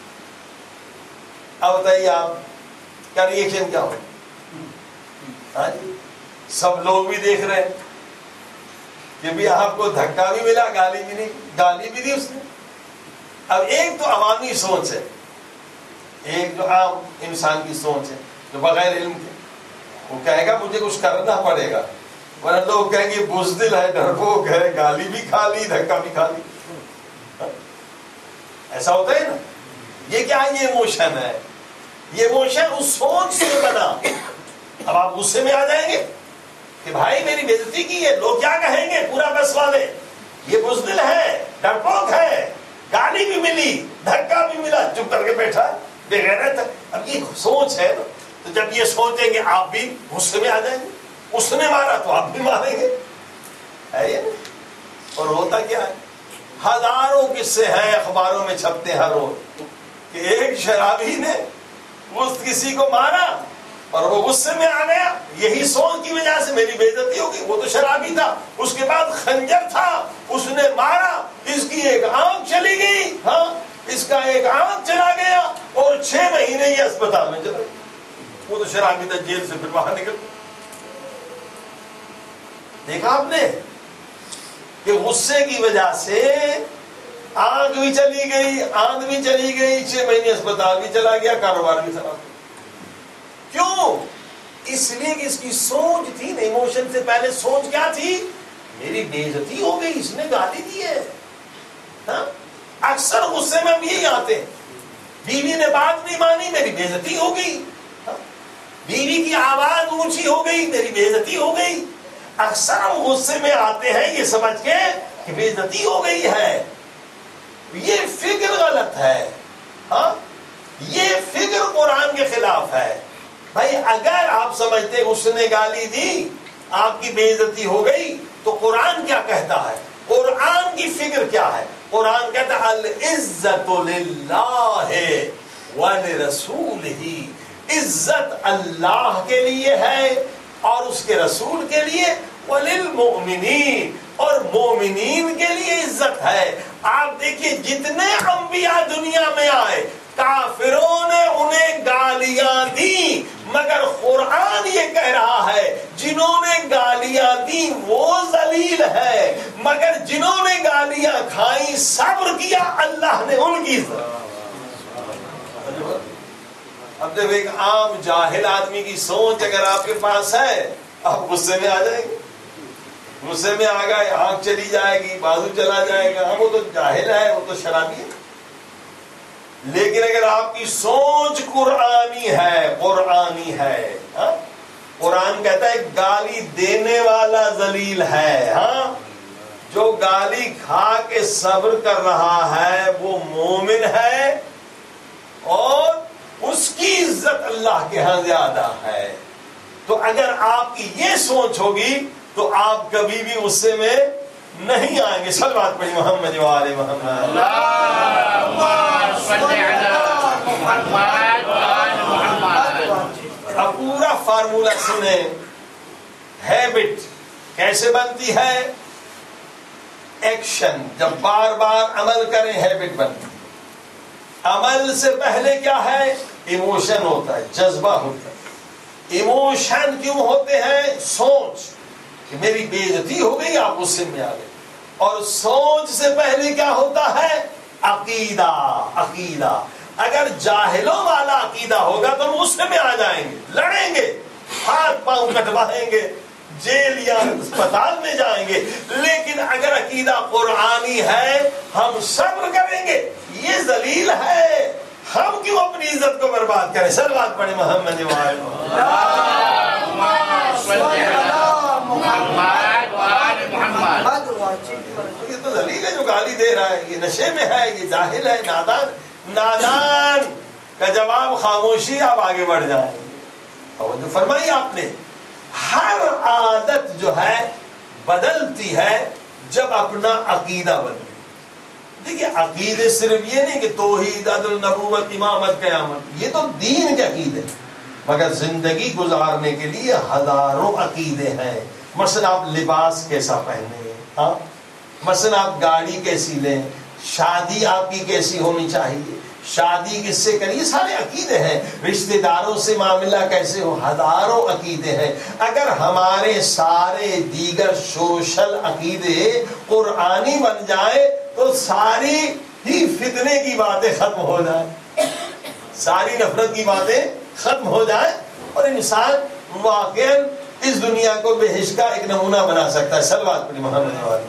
اب بتائیے آپ کا ریئیکشن کیا ہو؟ ہاں جی، سب لوگ بھی دیکھ رہے ہیں کہ بھی آپ کو دھکا بھی ملا، گالی بھی نہیں، گالی بھی دی اس نے. اب ایک تو عوامی سوچ ہے، ایک جو عام انسان کی سوچ ہے جو بغیر علم کے، وہ کہے گا مجھے کچھ کرنا پڑے گا، ورنہ لوگ کہیں گے بزدل ہے، ڈرپوک ہے، گالی بھی کھا لی، دھکا بھی کھا لی. ایسا ہوتا ہے نا. یہ کیا ہے؟ یہ ایموشن ہے. یہ ایموشن اس سوچ سے بنا. اب آپ غصے میں آ جائیں گے کہ بھائی میری بے عزتی کی ہے، لوگ کیا کہیں گے، پورا بس والے، یہ بزدل ہے، ڈرپوک ہے، گالی بھی ملی، دھکا بھی ملا، چپ کر کے بیٹھا بے غیرت. اب یہ سوچ ہے نا. تو جب یہ سوچیں گے آپ بھی غصے میں آ جائیں گے. اس نے مارا تو آپ بھی ماریں گے، ہے یہ. اور ہوتا کیا ہے؟ ہزاروں قصے ہیں اخباروں میں چھپتے ہر روز کہ ایک شرابی نے اس کسی کو مارا اور وہ غصے میں آ گیا، یہی سوچ کی وجہ سے میری بے عزتی ہوگی. وہ تو شرابی تھا، اس کے بعد خنجر تھا، اس نے مارا، اس کی ایک آنکھ چلی گئی، ہاں اس کا ایک آنکھ چلا گیا اور چھ مہینے یہ اسپتال میں چلا گیا. وہ تو شرابی تھا، جیل سے پھر باہر نکل. دیکھا آپ نے کہ غصے کی وجہ سے آنکھ بھی چلی گئی، آنکھ بھی چلی گئی، چھ مہینے اسپتال بھی چلا گیا، کاروبار بھی خراب. کیوں؟ اس لیے کہ اس کی سوچ تھی نا. ایموشن سے پہلے سوچ کیا تھی؟ میری بے عزتی ہو گئی، اس نے گالی دی ہے. ہاں اکثر غصے میں ہم یہی آتے ہیں، بیوی نے بات نہیں مانی، میری بے عزتی ہو گئی. بیوی کی آواز اونچی ہو گئی، میری بے عزتی ہو گئی. اکثر ہم غصے میں آتے ہیں یہ سمجھ کے کہ بے عزتی ہو گئی ہے. یہ فکر غلط ہے. ہاں یہ فکر قرآن کے خلاف ہے. بھائی اگر آپ سمجھتے اس نے گالی دی، آپ کی بے عزتی ہو گئی، تو قرآن کیا کہتا ہے؟ قرآن کی فکر کیا ہے؟ قرآن کہتا ہے العزت للہ ولرسولہ. عزت اللہ کے لیے ہے اور اس کے رسول کے لیے، وللمؤمنین، اور مومنین کے لیے عزت ہے. آپ دیکھیے جتنے انبیاء دنیا میں آئے، کافروں نے انہیں گالیاں دی، مگر قرآن یہ کہہ رہا ہے جنہوں نے گالیاں دی وہ ذلیل ہے، مگر جنہوں نے گالیاں کھائیں صبر کیا اللہ نے ان کی عزت. اب جب ایک عام جاہل آدمی کی سوچ اگر آپ کے پاس ہے، آپ غصے میں آ جائیں گے. غصے میں آ گئے، آنکھ چلی جائے گی، بازو چلا جائے گا. ہم وہ تو جاہل ہے، وہ تو شرابی ہے. لیکن اگر آپ کی سوچ قرآنی ہے، قرآنی ہے، ہاں قرآن کہتا ہے گالی دینے والا ذلیل ہے، ہاں جو گالی کھا کے صبر کر رہا ہے وہ مومن ہے اور اس کی عزت اللہ کے ہاں زیادہ ہے. تو اگر آپ کی یہ سوچ ہوگی تو آپ کبھی بھی غصے میں نہیں آئیں گے. صلوات پڑھی محمد و آل محمد. اب پورا فارمولہ سنیں. ہیبٹ کیسے بنتی ہے؟ ایکشن جب بار بار عمل کریں ہیبٹ بنتی. عمل سے پہلے کیا ہے؟ ایموشن ہوتا ہے، جذبہ ہوتا ہے. ایموشن کیوں ہوتے ہیں؟ سوچ کہ میری بے عزتی ہو گئی، آپ غصے میں آ گئے. اور سوچ سے پہلے کیا ہوتا ہے؟ عقیدہ. عقیدہ اگر جاہلوں والا عقیدہ ہوگا تو ہم غصے میں آ جائیں گے، لڑیں گے، ہاتھ پاؤں کٹوائیں گے، جیل یا اسپتال میں جائیں گے. لیکن اگر عقیدہ قرآنی ہے ہم صبر کریں گے. یہ ذلیل ہے، ہم کیوں اپنی عزت کو برباد کریں؟ صلوات پڑھیں محمد و آل محمد. ذلیل ہے جو گالی دے رہا ہے، یہ نشے میں ہے، یہ جاہل ہے، نادان نادان کا جواب خاموشی، آپ آگے بڑھ جائیں۔ اور جو فرمائی آپ نے، ہر عادت جو ہے بدلتی ہے جب اپنا عقیدہ بدلے۔ دیکھیے عقیدے صرف یہ نہیں کہ توحید، عدل، نبوت، امامت، قیامت، یہ تو دین کے عقیدے، مگر زندگی گزارنے کے لیے ہزاروں عقیدے ہیں۔ مثلا آپ لباس کیسا پہنے، ہاں مثلا آپ گاڑی کیسی لیں، شادی آپ کی کیسی ہونی چاہیے، شادی کس سے کریں، یہ سارے عقیدے ہیں۔ رشتہ داروں سے معاملہ کیسے ہو، ہزاروں عقیدے ہیں۔ اگر ہمارے سارے دیگر سوشل عقیدے قرآنی بن جائے تو ساری ہی فتنے کی باتیں ختم ہو جائیں، ساری نفرت کی باتیں ختم ہو جائیں، اور انسان واقعا اس دنیا کو بہشت کا ایک نمونہ بنا سکتا ہے۔ صلوات پڑھی محمد والی۔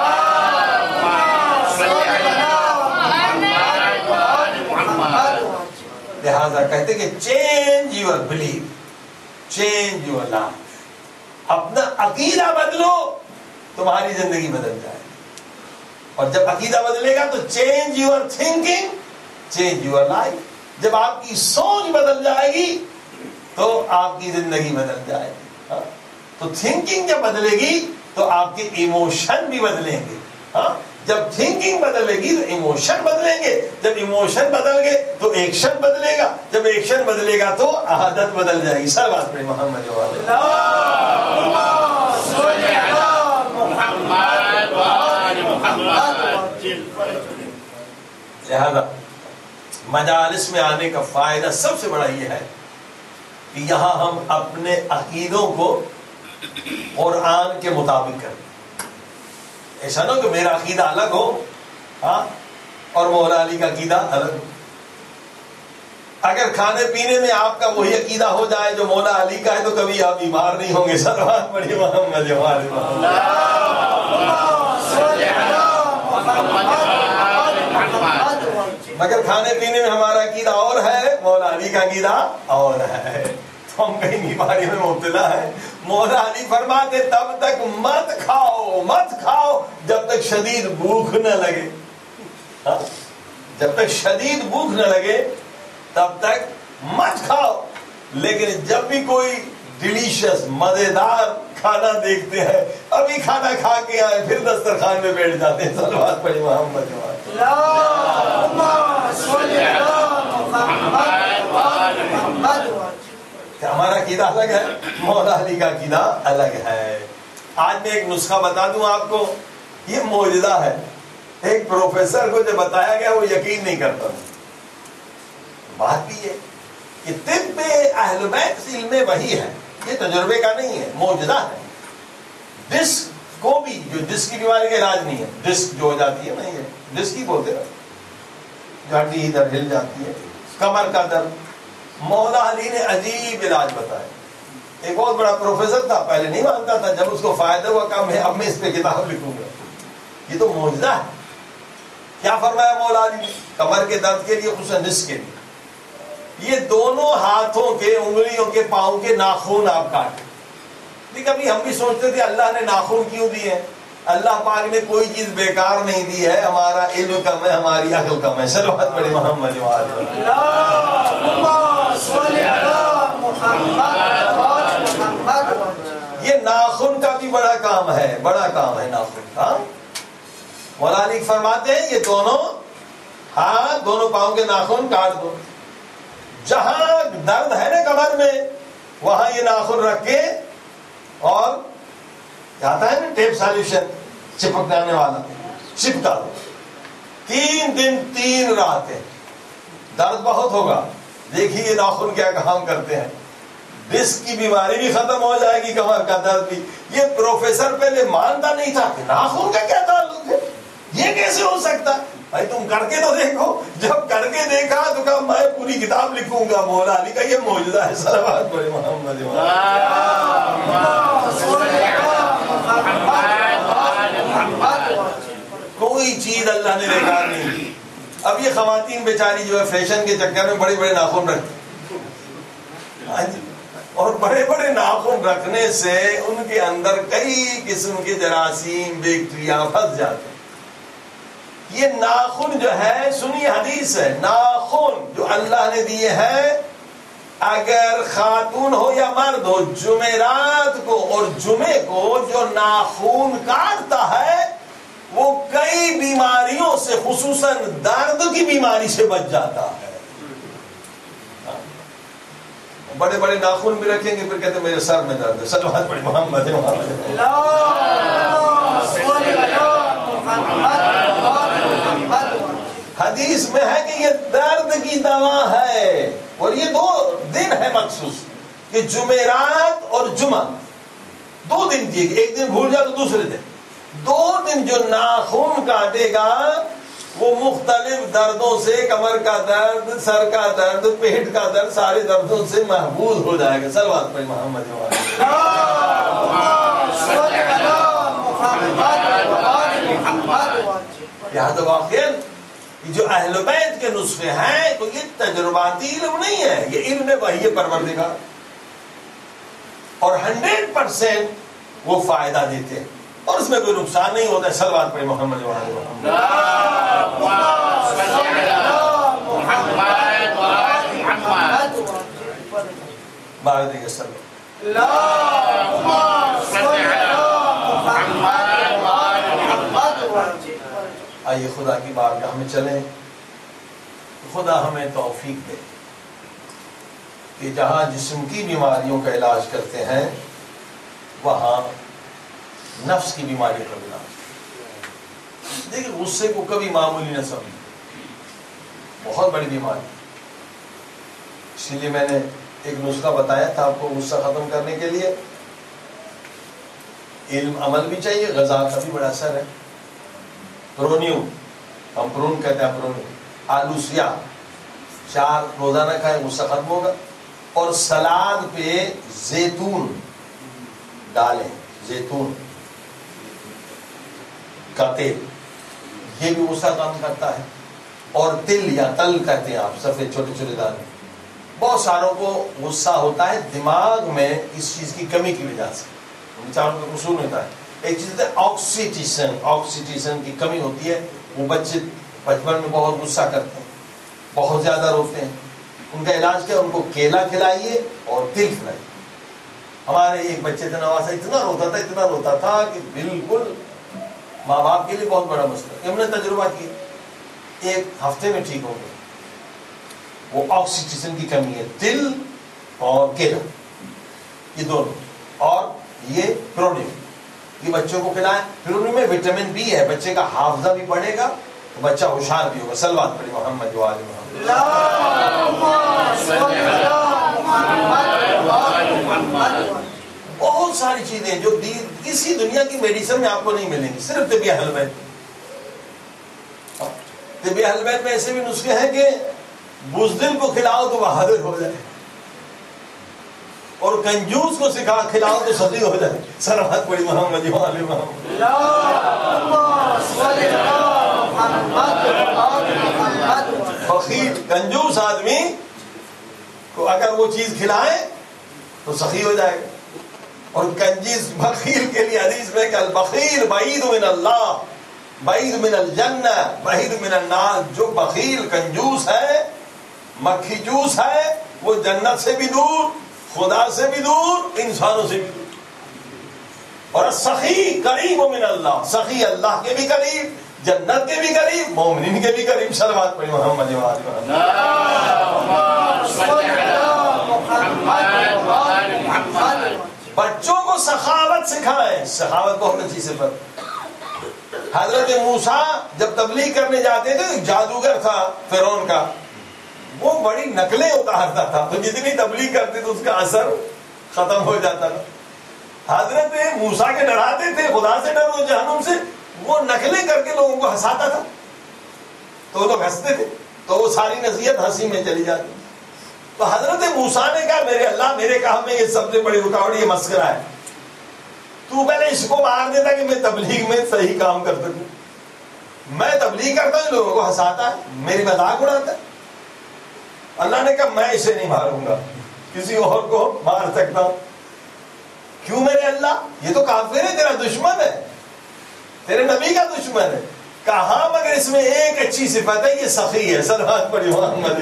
لہذا کہتے کہ change your belief, change your life, اپنا عقیدہ بدلو تمہاری زندگی بدل جائے، اور جب عقیدہ بدلے گا تو change your thinking, change your life, جب آپ کی سوچ بدل جائے گی تو آپ کی زندگی بدل جائے گی۔ تو تھنکنگ جب بدلے گی تو آپ کے ایموشن بھی بدلیں گے، ہاں جب تھنکنگ بدلے گی تو ایموشن بدلیں گے، جب ایموشن بدل گئے تو ایکشن بدلے گا، جب ایکشن بدلے گا تو عادت بدل جائے گی۔ سر بات پہ محمد لہذا مجالس میں آنے کا فائدہ سب سے بڑا یہ ہے کہ یہاں ہم اپنے عقیدوں کو قرآن کے مطابق کریں۔ ایسا نہ کہ میرا عقیدہ الگ ہو ہاں اور مولا علی کا عقیدہ الگ ہو۔ اگر کھانے پینے میں آپ کا وہی عقیدہ ہو جائے جو مولا علی کا ہے تو کبھی آپ بیمار نہیں ہوں گے۔ صلوات پڑھی محمد مگر کھانے پینے میں ہمارا عقیدہ اور ہے، مولا علی کا عقیدہ اور ہے، تو ہم کہیں بیماری میں مبتلا ہے۔ مولا علی فرماتے تب تک مت کھاؤ مت کھاؤ جب تک شدید بھوک نہ لگے، جب تک شدید بھوک نہ لگے تب تک مت کھاؤ، لیکن جب بھی کوئی ڈیلیشس مزیدار کھانا دیکھتے ہیں، ابھی کھانا کھا کے آئے پھر دسترخوان میں بیٹھ جاتے ہیں۔ صلوات پڑھی محمد کہ ہمارا عقیدہ الگ ہے، مولا علی کا عقیدہ الگ ہے۔ آج میں ایک نسخہ بتا دوں آپ کو، یہ معجزہ ہے۔ ایک پروفیسر کو جو بتایا گیا وہ یقین نہیں کرتا، بات بھی ہے کہ طب اہل بیت علم وحی ہے، یہ تجربے کا نہیں ہے، معجزہ ہے۔ ڈسک کو بھی، جو ڈسک کی بیماری کا علاج نہیں ہے، ڈسک جو ہو جاتی ہے نا، یہ ڈسک ہی بولتے ہیں، ہڈی ادھر ہل جاتی ہے، کمر کا درد، مولا علی نے عجیب علاج بتایا۔ ایک بہت بڑا پروفیسر تھا، پہلے نہیں مانتا تھا، جب اس کو فائدہ ہوا کہا میں اب میں اس پہ کتاب لکھوں گا، یہ تو معجزہ ہے۔ کیا فرمایا مولا علی نے؟ کمر کے درد کے لیے، خصوصاً ڈسک کے لیے، یہ دونوں ہاتھوں کے، انگلیوں کے، پاؤں کے ناخن آپ کاٹیں۔ کبھی ہم بھی سوچتے تھے اللہ نے ناخن کیوں دیے؟ اللہ پاک نے کوئی چیز بیکار نہیں دی ہے، ہمارا علم کم ہے، ہماری عقل کم ہے۔ صلوات پڑھی محمد یہ ناخن کا بھی بڑا کام ہے، بڑا کام ہے ناخن کا۔ مولا علی فرماتے ہیں یہ دونوں ہاتھ، دونوں پاؤں کے ناخن کاٹ دو، جہاں درد ہے نا کمر میں وہاں یہ ناخن رکھ کے، اور جاتا ہے نا ٹیپ سالوشن چپک جانے والا، چپکا دو، تین دن تین راتیں، درد بہت ہوگا۔ دیکھیے یہ ناخن کیا کام کرتے ہیں، ڈسک کی بیماری بھی ختم ہو جائے گی، کمر کا درد بھی۔ یہ پروفیسر پہلے مانتا نہیں تھا کہ ناخن کا کیا تعلق ہے، یہ کیسے ہو سکتا ہے؟ بھائی تم کر کے تو دیکھو۔ جب کر کے دیکھا تو کہا میں پوری کتاب لکھوں گا، مولا علی کا یہ معجزہ ہے۔ صلوات پڑھی محمد۔ کوئی چیز اللہ نے بیکار نہیں کی۔ اب یہ خواتین بیچاری جو ہے فیشن کے چکر میں بڑے بڑے ناخن رکھتی، اور بڑے بڑے ناخن رکھنے سے ان کے اندر کئی قسم کے جراثیم، بیکٹیریا پھنس جاتے ہیں۔ یہ ناخن جو ہے، سنی حدیث ہے، ناخن جو اللہ نے دیے ہیں، اگر خاتون ہو یا مرد ہو، جمعرات کو اور جمعے کو جو ناخن کاٹتا ہے وہ کئی بیماریوں سے، خصوصاً درد کی بیماری سے بچ جاتا ہے۔ بڑے بڑے ناخن بھی رکھیں گے، پھر کہتے ہیں میرے سر میں درد ہے، صلوات پڑھی محمد محمد۔ حدیث میں ہے کہ یہ درد کی دوا ہے، اور یہ دو دن ہے مخصوص، کہ جمعرات اور جمعہ دو دن دیے گئے، ایک دن بھول جائے تو دوسرے دن، دو دن جو ناخن کاٹے گا وہ مختلف دردوں سے، کمر کا درد، سر کا درد، پیٹ کا درد، سارے دردوں سے محفوظ ہو جائے گا۔ صلوات پڑھی محمد۔ یہاں تو واقعا جو اہل بیت کے نسخے ہیں تو یہ تجرباتی علم نہیں ہے، یہ علم وحی پروردگار، اور ہنڈریڈ پرسینٹ وہ فائدہ دیتے ہیں اور اس میں کوئی نقصان نہیں ہوتا ہے۔ صلوات پڑھی محمد۔ آئیے خدا کی بارگاہ میں چلیں، خدا ہمیں توفیق دے کہ جہاں جسم کی بیماریوں کا علاج کرتے ہیں وہاں نفس کی بیماریوں کا علاج۔ دیکھیں غصے کو کبھی معمولی نہ سمجھیں، بہت بڑی بیماری۔ اسی لیے میں نے ایک نسخہ بتایا تھا آپ کو غصہ ختم کرنے کے لیے، علم عمل بھی چاہیے، غذا کا بھی بڑا اثر ہے۔ پرونیو، ہم پرون کہتے ہیں، پرونیو آلو سیاہ چار روزانہ کھائیں، غصہ ختم ہوگا۔ اور سلاد پہ زیتون ڈالیں، زیتون کا تیل، یہ بھی غصہ کم کرتا ہے۔ اور تل یا تل کہتے ہیں آپ، سفید چھوٹے چھوٹے دانے۔ بہت ساروں کو غصہ ہوتا ہے دماغ میں اس چیز کی کمی کی وجہ سے، بیچاروں کا قصور ہوتا ہے۔ ایک چیز ہے آکسیٹیشن، آکسیٹیشن کی کمی ہوتی ہے۔ وہ بچے بچپن میں بہت غصہ کرتے ہیں، بہت زیادہ روتے ہیں، ان کا علاج کیا؟ ان کو کیلا کھلائیے اور تل کھلائیے۔ ہمارے ایک بچے تھے نواسا، اتنا روتا تھا اتنا روتا تھا کہ بالکل ماں باپ کے لیے بہت بڑا مسئلہ۔ ہم نے تجربہ کیا، ایک ہفتے میں ٹھیک ہو گیا۔ وہ آکسیٹیشن کی کمی ہے، تل اور کیلا، یہ دونوں، اور یہ پرونیم، یہ بچوں کو کھلائیں۔ پھر ان میں وٹامن بی ہے، بچے کا حافظہ بھی بڑھے گا، بچہ ہوشیار بھی ہوگا۔ صلوات پڑھی محمد و آل محمد۔ بہت ساری چیزیں جو کسی دنیا کی میڈیسن میں آپ کو نہیں ملیں گی، صرف طب اہل بیت۔ طب اہل بیت میں ایسے بھی نسخے ہیں کہ بزدل کو کھلاؤ تو وہ حاضر ہو جائے، اور کنجوس کو سکھا کھلاؤ تو سخی ہو جائے۔ صلوات پڑھی محمد و آل محمد۔ بخیل کنجوس آدمی کو اگر وہ چیز کھلائے تو سخی ہو جائے گا، اور کنجیز بخیل کے لیے حدیث میں کہ البخیل بعید من اللہ، بعید من الجنہ، بعید من النار۔ جو بخیل کنجوس ہے، مکھی جوس ہے، وہ جنت سے بھی دور، خدا سے بھی دور، انسانوں سے بھی دور۔ اور سخی قریب من اللہ، سخی اللہ کے بھی قریب، جنت کے بھی قریب، مومنین کے بھی قریب۔ صلوات پڑھی محمد و آل محمد۔ بچوں کو سخاوت سکھائیں، سخاوت بہت اچھی صفت۔ حضرت موسیٰ جب تبلیغ کرنے جاتے تھے، ایک جادوگر تھا فرعون کا، وہ بڑی نقلیں اتارتا تھا، تو جتنی تبلیغ کرتے تو اس کا اثر ختم ہو جاتا تھا۔ حضرت موسیٰ کے ڈراتے تھے، خدا سے ڈرو جہنم سے، وہ نقلیں کر کے لوگوں کو ہنساتا تھا، تو وہ لوگ ہنستے تھے، تو وہ ساری نصیحت ہنسی میں چلی جاتی۔ تو حضرت موسیٰ نے کہا میرے اللہ، میرے کام میں یہ سب سے بڑی رکاوٹ یہ مسخرہ ہے، تو پہلے اس کو مار دیتا کہ میں تبلیغ میں صحیح کام کر سکوں۔ میں تبلیغ کرتا ہوں، لوگوں کو ہنساتا ہے، میری مذاق اڑاتا ہے۔ اللہ نے کہا میں اسے نہیں ماروں گا، کسی اور کو مار سکتا ہوں۔ کیوں میرے اللہ؟ یہ تو کافر ہے، تیرا دشمن ہے، تیرے نبی کا دشمن ہے۔ کہاں مگر اس میں ایک اچھی صفت ہے، یہ سخی ہے. صلوات پڑھی محمد.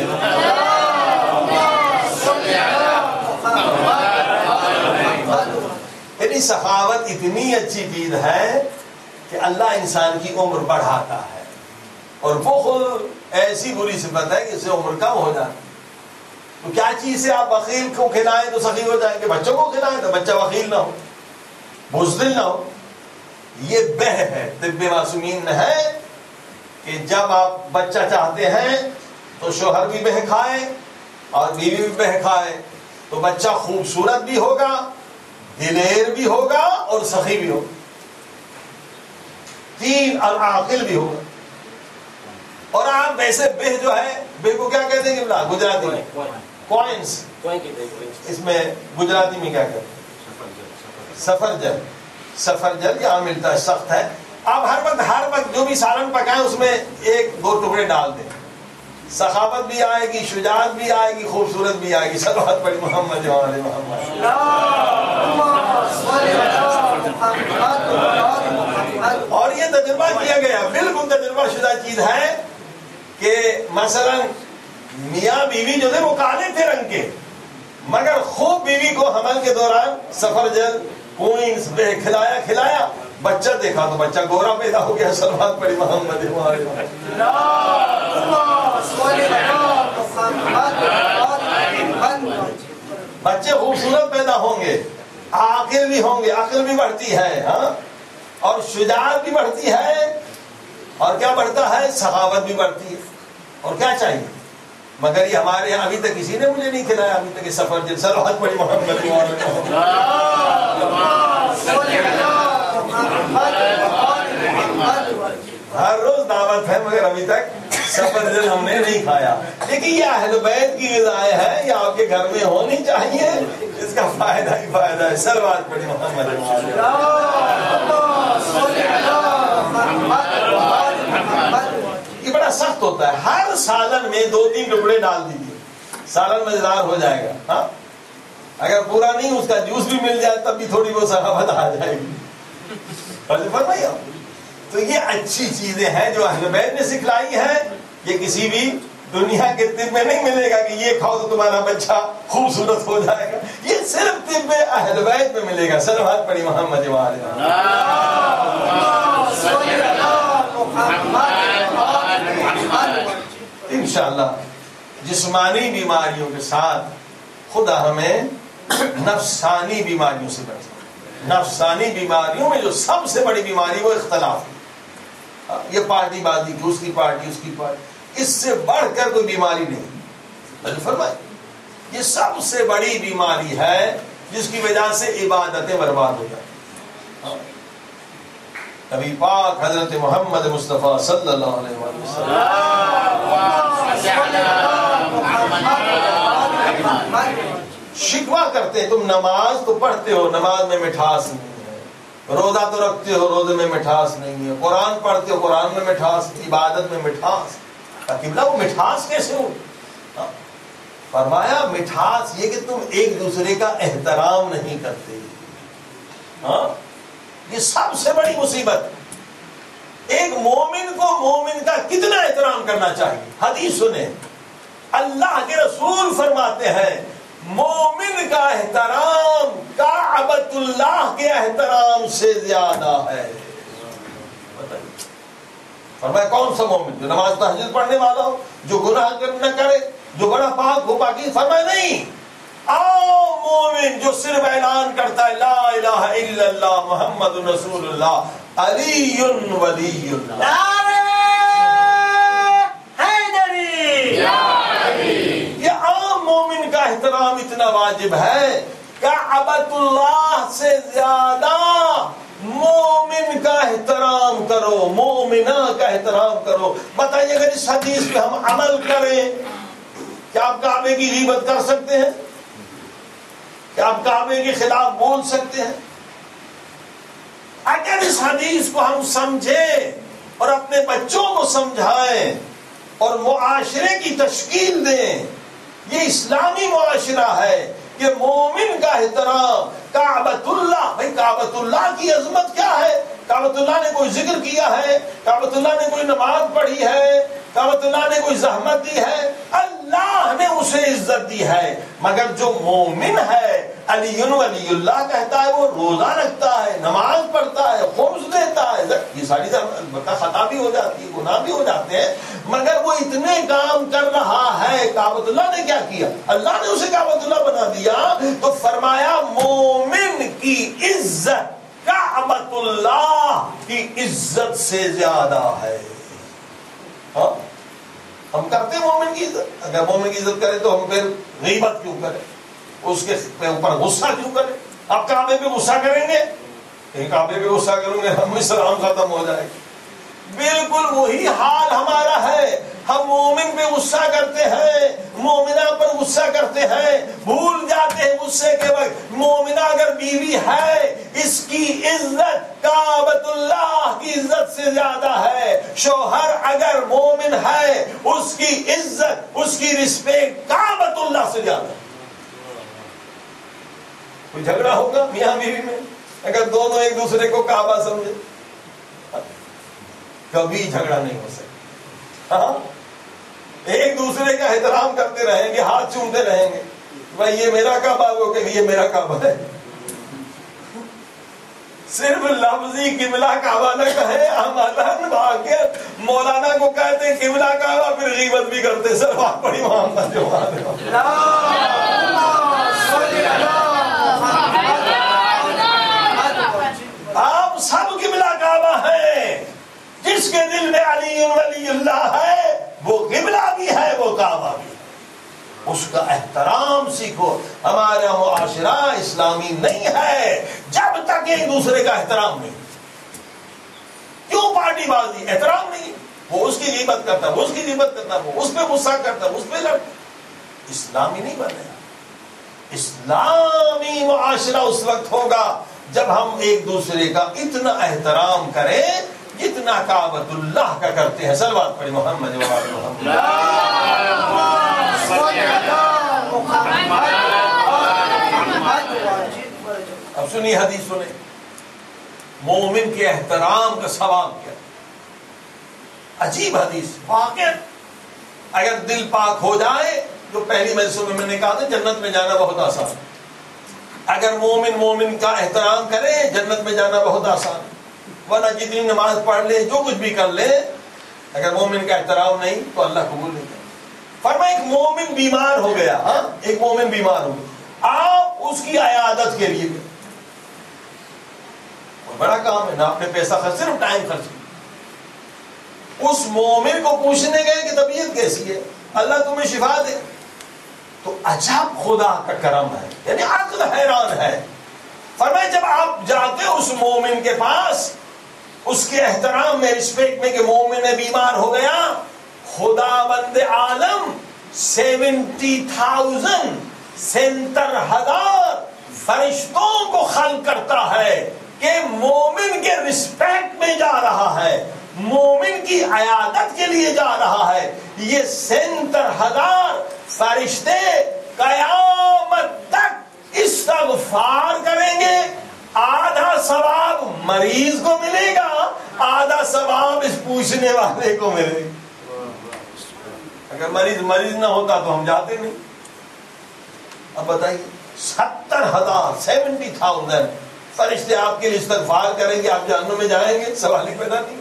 یعنی سخاوت اتنی اچھی چیز ہے کہ اللہ انسان کی عمر بڑھاتا ہے، اور بخل ایسی بری صفت ہے کہ اس سے عمر کم ہو جاتی. تو کیا چیز سے آپ بخیل کو کھلائیں تو سخی ہو جائیں گے، بچوں کو کھلائیں تو بچہ بخیل نہ ہو، بزدل نہ ہو. یہ بہ ہے طب معصومین میں ہے کہ جب آپ بچہ چاہتے ہیں تو شوہر بھی بہ کھائے اور بیوی بھی بہ کھائے، تو بچہ خوبصورت بھی ہوگا، دلیر بھی ہوگا اور سخی بھی ہوگا، تین اور عاقل بھی ہوگا. اور آپ ویسے بہ جو ہے، بہ کو کیا کہتے ہیں کہ گجراتی میں کوئنس، اس میں گجراتی میں کیا کہتے ہیں سفرجل. سفرجل یہاں ملتا ہے، سخت ہے. آپ ہر وقت ہر وقت جو بھی سالن پکائیں اس میں ایک دو ٹکڑے ڈال دیں، سخاوت بھی آئے گی، شجاعت بھی آئے گی، خوبصورت بھی آئے گی. صلوات پڑھی محمد وعلی محمد. اور یہ تجربہ کیا گیا، بالکل تجربہ شدہ چیز ہے کہ مثلا میاں بیوی جو تھے وہ کالے تھے رنگ کے، مگر خوب بیوی کو حمل کے دوران سفرجل کوئنس بہ کھلایا کھلایا، بچہ دیکھا تو بچہ گورا پیدا ہو گیا. صلوات پڑھی محمد وعلی محمد. بچے خوبصورت پیدا ہوں گے، عاقل بھی ہوں گے، عقل بھی بڑھتی ہے، ہاں، اور شجاعت بھی بڑھتی ہے، اور کیا بڑھتا ہے، سخاوت بھی بڑھتی ہے. اور کیا چاہیے، مگر یہ ہمارے یہاں ابھی تک کسی نے مجھے نہیں کھلایا ابھی تک یہ سفرجل. صلوات پڑھی محمد وعلی محمد. ہر روز دعوت ہے مگر ابھی تک سفرجل ہم نے نہیں کھایا. لیکن یہ اہل بیت کی غذائیں ہیں، یہ آپ کے گھر میں ہونی چاہیے، اس کا فائدہ ہی فائدہ ہے. صلوات پڑھی محمد. یہ بڑا سخت ہوتا ہے، ہر سالن میں دو تین ٹکڑے ڈال دیجیے، سالن مزیدار ہو جائے گا. ہاں، اگر پورا نہیں اس کا جوس بھی مل جائے تب بھی تھوڑی بہت سخاوت آ جائے گی. فرمائیے. تو یہ اچھی چیزیں ہیں جو اہل بیت نے سکھلائی ہیں، یہ کسی بھی دنیا کے طب میں نہیں ملے گا کہ یہ کھاؤ تو تمہارا بچہ خوبصورت ہو جائے گا. یہ صرف طب اہل بیت میں ملے گا. صلوات پڑھی محمد وعلی انشاءاللہ. جسمانی بیماریوں کے ساتھ خدا ہمیں نفسانی بیماریوں سے بچائے. نفسانی بیماریوں میں جو سب سے بڑی بیماری وہ اختلاف ہے. یہ پارٹی بازی کی، اس کی پارٹی اس کی پارٹی، اس سے بڑھ کر کوئی بیماری نہیں. فرمائے یہ سب سے بڑی بیماری ہے جس کی وجہ سے عبادتیں برباد ہو جائیں. نبی پاک حضرت محمد مصطفیٰ صلی اللہ علیہ وسلم شکوہ کرتے ہیں، تم نماز تو پڑھتے ہو، نماز میں مٹھاس نہیں ہے، روزہ تو رکھتے ہو، روزے میں مٹھاس نہیں ہے، قرآن پڑھتے ہو، قرآن میں مٹھاس، عبادت میں مٹھاس. قبلہ وہ مٹھاس کیسے ہو؟ فرمایا مٹھاس یہ کہ تم ایک دوسرے کا احترام نہیں کرتے. ہاں، یہ سب سے بڑی مصیبت. ایک مومن کو مومن کا کتنا احترام کرنا چاہیے. حدیث سنیں، اللہ کے رسول فرماتے ہیں مومن کا احترام کعبۃ اللہ کے احترام سے زیادہ ہے. فرمایا کون سا مومن؟ جو نماز تہجد پڑھنے والا ہو، جو گناہ نہ کرے، جو بڑا پاک ہو پاکی. فرمایا نہیں، آؤ مومن جو صرف اعلان کرتا ہے لا الہ الا اللہ محمد رسول اللہ علی ولی اللہ. یہ عام مومن کا احترام اتنا واجب ہے، کعبۃ اللہ سے زیادہ مومن کا احترام کرو، مومنہ کا احترام کرو. بتائیے اگر اس حدیث پہ ہم عمل کریں، کیا آپ کعبے کی غیبت کر سکتے ہیں؟ کیا آپ کعبے کے خلاف بول سکتے ہیں؟ اگر اس حدیث کو ہم سمجھیں اور اپنے بچوں کو سمجھائیں اور معاشرے کی تشکیل دیں، یہ اسلامی معاشرہ ہے کہ مومن کا احترام کعبۃ اللہ. بھائی کعبۃ اللہ کی عظمت کیا ہے؟ کعبۃ اللہ نے کوئی ذکر کیا ہے، کعبۃ اللہ نے کوئی نماز پڑھی ہے، کعبۃ اللہ نے کوئی زحمت دی ہے، اللہ نے اسے عزت دی ہے. مگر جو مومن ہے علی ولی اللہ کہتا ہے، وہ روزہ رکھتا ہے، نماز پڑھتا ہے، خمس دیتا ہے، یہ ساری خطا بھی ہو جاتی ہے، گناہ بھی ہو جاتے ہیں، مگر وہ اتنے کام کر رہا ہے. کعبۃ اللہ نے کیا کیا؟ اللہ نے اسے کعبۃ اللہ بنا دیا. تو فرمایا مومن کی عزت کعبۃ اللہ کی عزت سے زیادہ ہے. ہاں ہم کرتے ہیں مومن کی عزت. اگر مومن کی عزت کریں تو ہم پھر غیبت کیوں کریں، اس کے اوپر غصہ کیوں کریں؟ اب کعبے پہ غصہ کریں گے، کعبے پہ غصہ کروں گے ہم اسلام ختم ہو جائے گا. بالکل وہی حال ہمارا ہے. ہم مومن پہ غصہ کرتے ہیں، مومنہ پر غصہ کرتے ہیں، بھول جاتے ہیں غصے کے وقت مومنہ اگر بیوی ہے اس کی عزت کعبۃ اللہ کی عزت سے زیادہ ہے. شوہر اگر مومن ہے اس کی عزت، اس کی رسپیکٹ کعبۃ اللہ سے زیادہ ہے. کوئی جھگڑا ہوگا میاں بیوی میں اگر دونوں ایک دوسرے کو کعبہ سمجھے؟ کبھی جھگڑا نہیں ہو سکتا. ہاں ایک دوسرے کا احترام کرتے رہیں گے، ہاتھ چومتے رہیں گے، بھائی یہ میرا کعبہ، وہ کہ یہ میرا کعبہ ہے. صرف لفظی قبلہ کعبہ نہ کہیں، ہم الہن بھاگے مولانا کو کہتے ہیں قبلہ کعبہ، پھر غیبت بھی کرتے. سر بات پڑی محمد جو آپ سب قبلہ کعبہ ہیں. جس کے دل میں علی ولی اللہ ہے وہ قبلہ بھی ہے، وہ کعبہ بھی ہے. اس کا احترام سیکھو. ہمارا معاشرہ اسلامی نہیں ہے جب تک ایک دوسرے کا احترام نہیں. کیوں پارٹی بازی؟ احترام نہیں. وہ اس کی غیبت کرتا، وہ اس کی غیبت کرتا، وہ اس پہ غصہ کرتا، اس پہ لڑتا. اسلامی نہیں بنے. اسلامی معاشرہ اس وقت ہوگا جب ہم ایک دوسرے کا اتنا احترام کریں جتنا کعبۃ اللہ کا کرتے ہیں. صلوات پڑھی محمد و آل محمد. اب سنیے حدیث سنیں، مومن کے احترام کا ثواب کیا. عجیب حدیث. واقع اگر دل پاک ہو جائے تو پہلی مجلسوں میں میں نے کہا تھا جنت میں جانا بہت آسان. اگر مومن مومن کا احترام کرے جنت میں جانا بہت آسان. ورنہ جتنی نماز پڑھ لے، جو کچھ بھی کر لے، اگر مومن کا احترام نہیں تو اللہ قبول نہیں کرے. فرمایا ایک مومن بیمار ہو گیا، ہاں ایک مومن بیمار ہو گیا، آپ اس کی عیادت کے لیے گئے. بڑا کام ہے نا، آپ نے پیسہ خرچ، صرف ٹائم خرچ کیا. اس مومن کو پوچھنے گئے کہ طبیعت کیسی ہے، اللہ تمہیں شفا دے. تو عجب خدا کا کرم ہے، یعنی عقل حیران ہے. فرمایا جب آپ جاتے ہو اس مومن کے پاس، اس کے احترام میں، رسپیکٹ میں کہ مومن بیمار ہو گیا، خدا بند عالم سیونٹی تھاؤزنڈ سینتر ہزار فرشتوں کو خلق کرتا ہے کہ مومن کے رسپیکٹ میں جا رہا ہے، مومن کی عیادت کے لیے جا رہا ہے. یہ سینتر ہزار فرشتے قیامت تک استغفار کریں گے. آدھا ثواب مریض کو ملے گا، آدھا ثواب اس پوچھنے والے کو ملے گا. اگر مریض مریض نہ ہوتا تو ہم جاتے نہیں. اب بتائیے ستر ہزار سیونٹی تھاؤزینڈ فرشتے آپ کے لیے استغفار کریں گے، آپ جہنم میں جائیں گے؟ سوال ہی پیدا نہیں.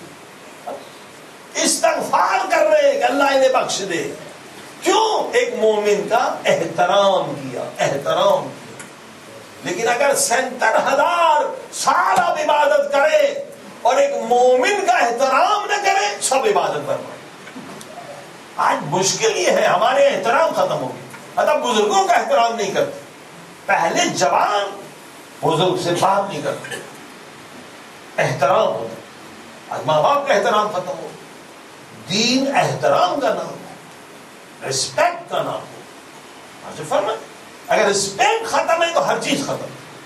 استغفار کر رہے ہیں کہ اللہ انہیں بخش دے. کیوں؟ ایک مومن کا احترام کیا، احترام کیا. لیکن اگر سینتر ہزار سال آپ عبادت کرے اور ایک مومن کا احترام نہ کرے، سب عبادت پر پڑے. آج مشکل یہ ہے، ہمارے احترام ختم ہو گئے. مطلب بزرگوں کا احترام نہیں کرتے. پہلے جوان بزرگ سے بات نہیں کرتے، احترام ہوتا. آج ماں باپ کا احترام ختم ہو. دین احترام کا نام ہے، رسپیکٹ کا نام ہے. فرمائے اگر رسپیکٹ ختم ہے تو ہر چیز ختم.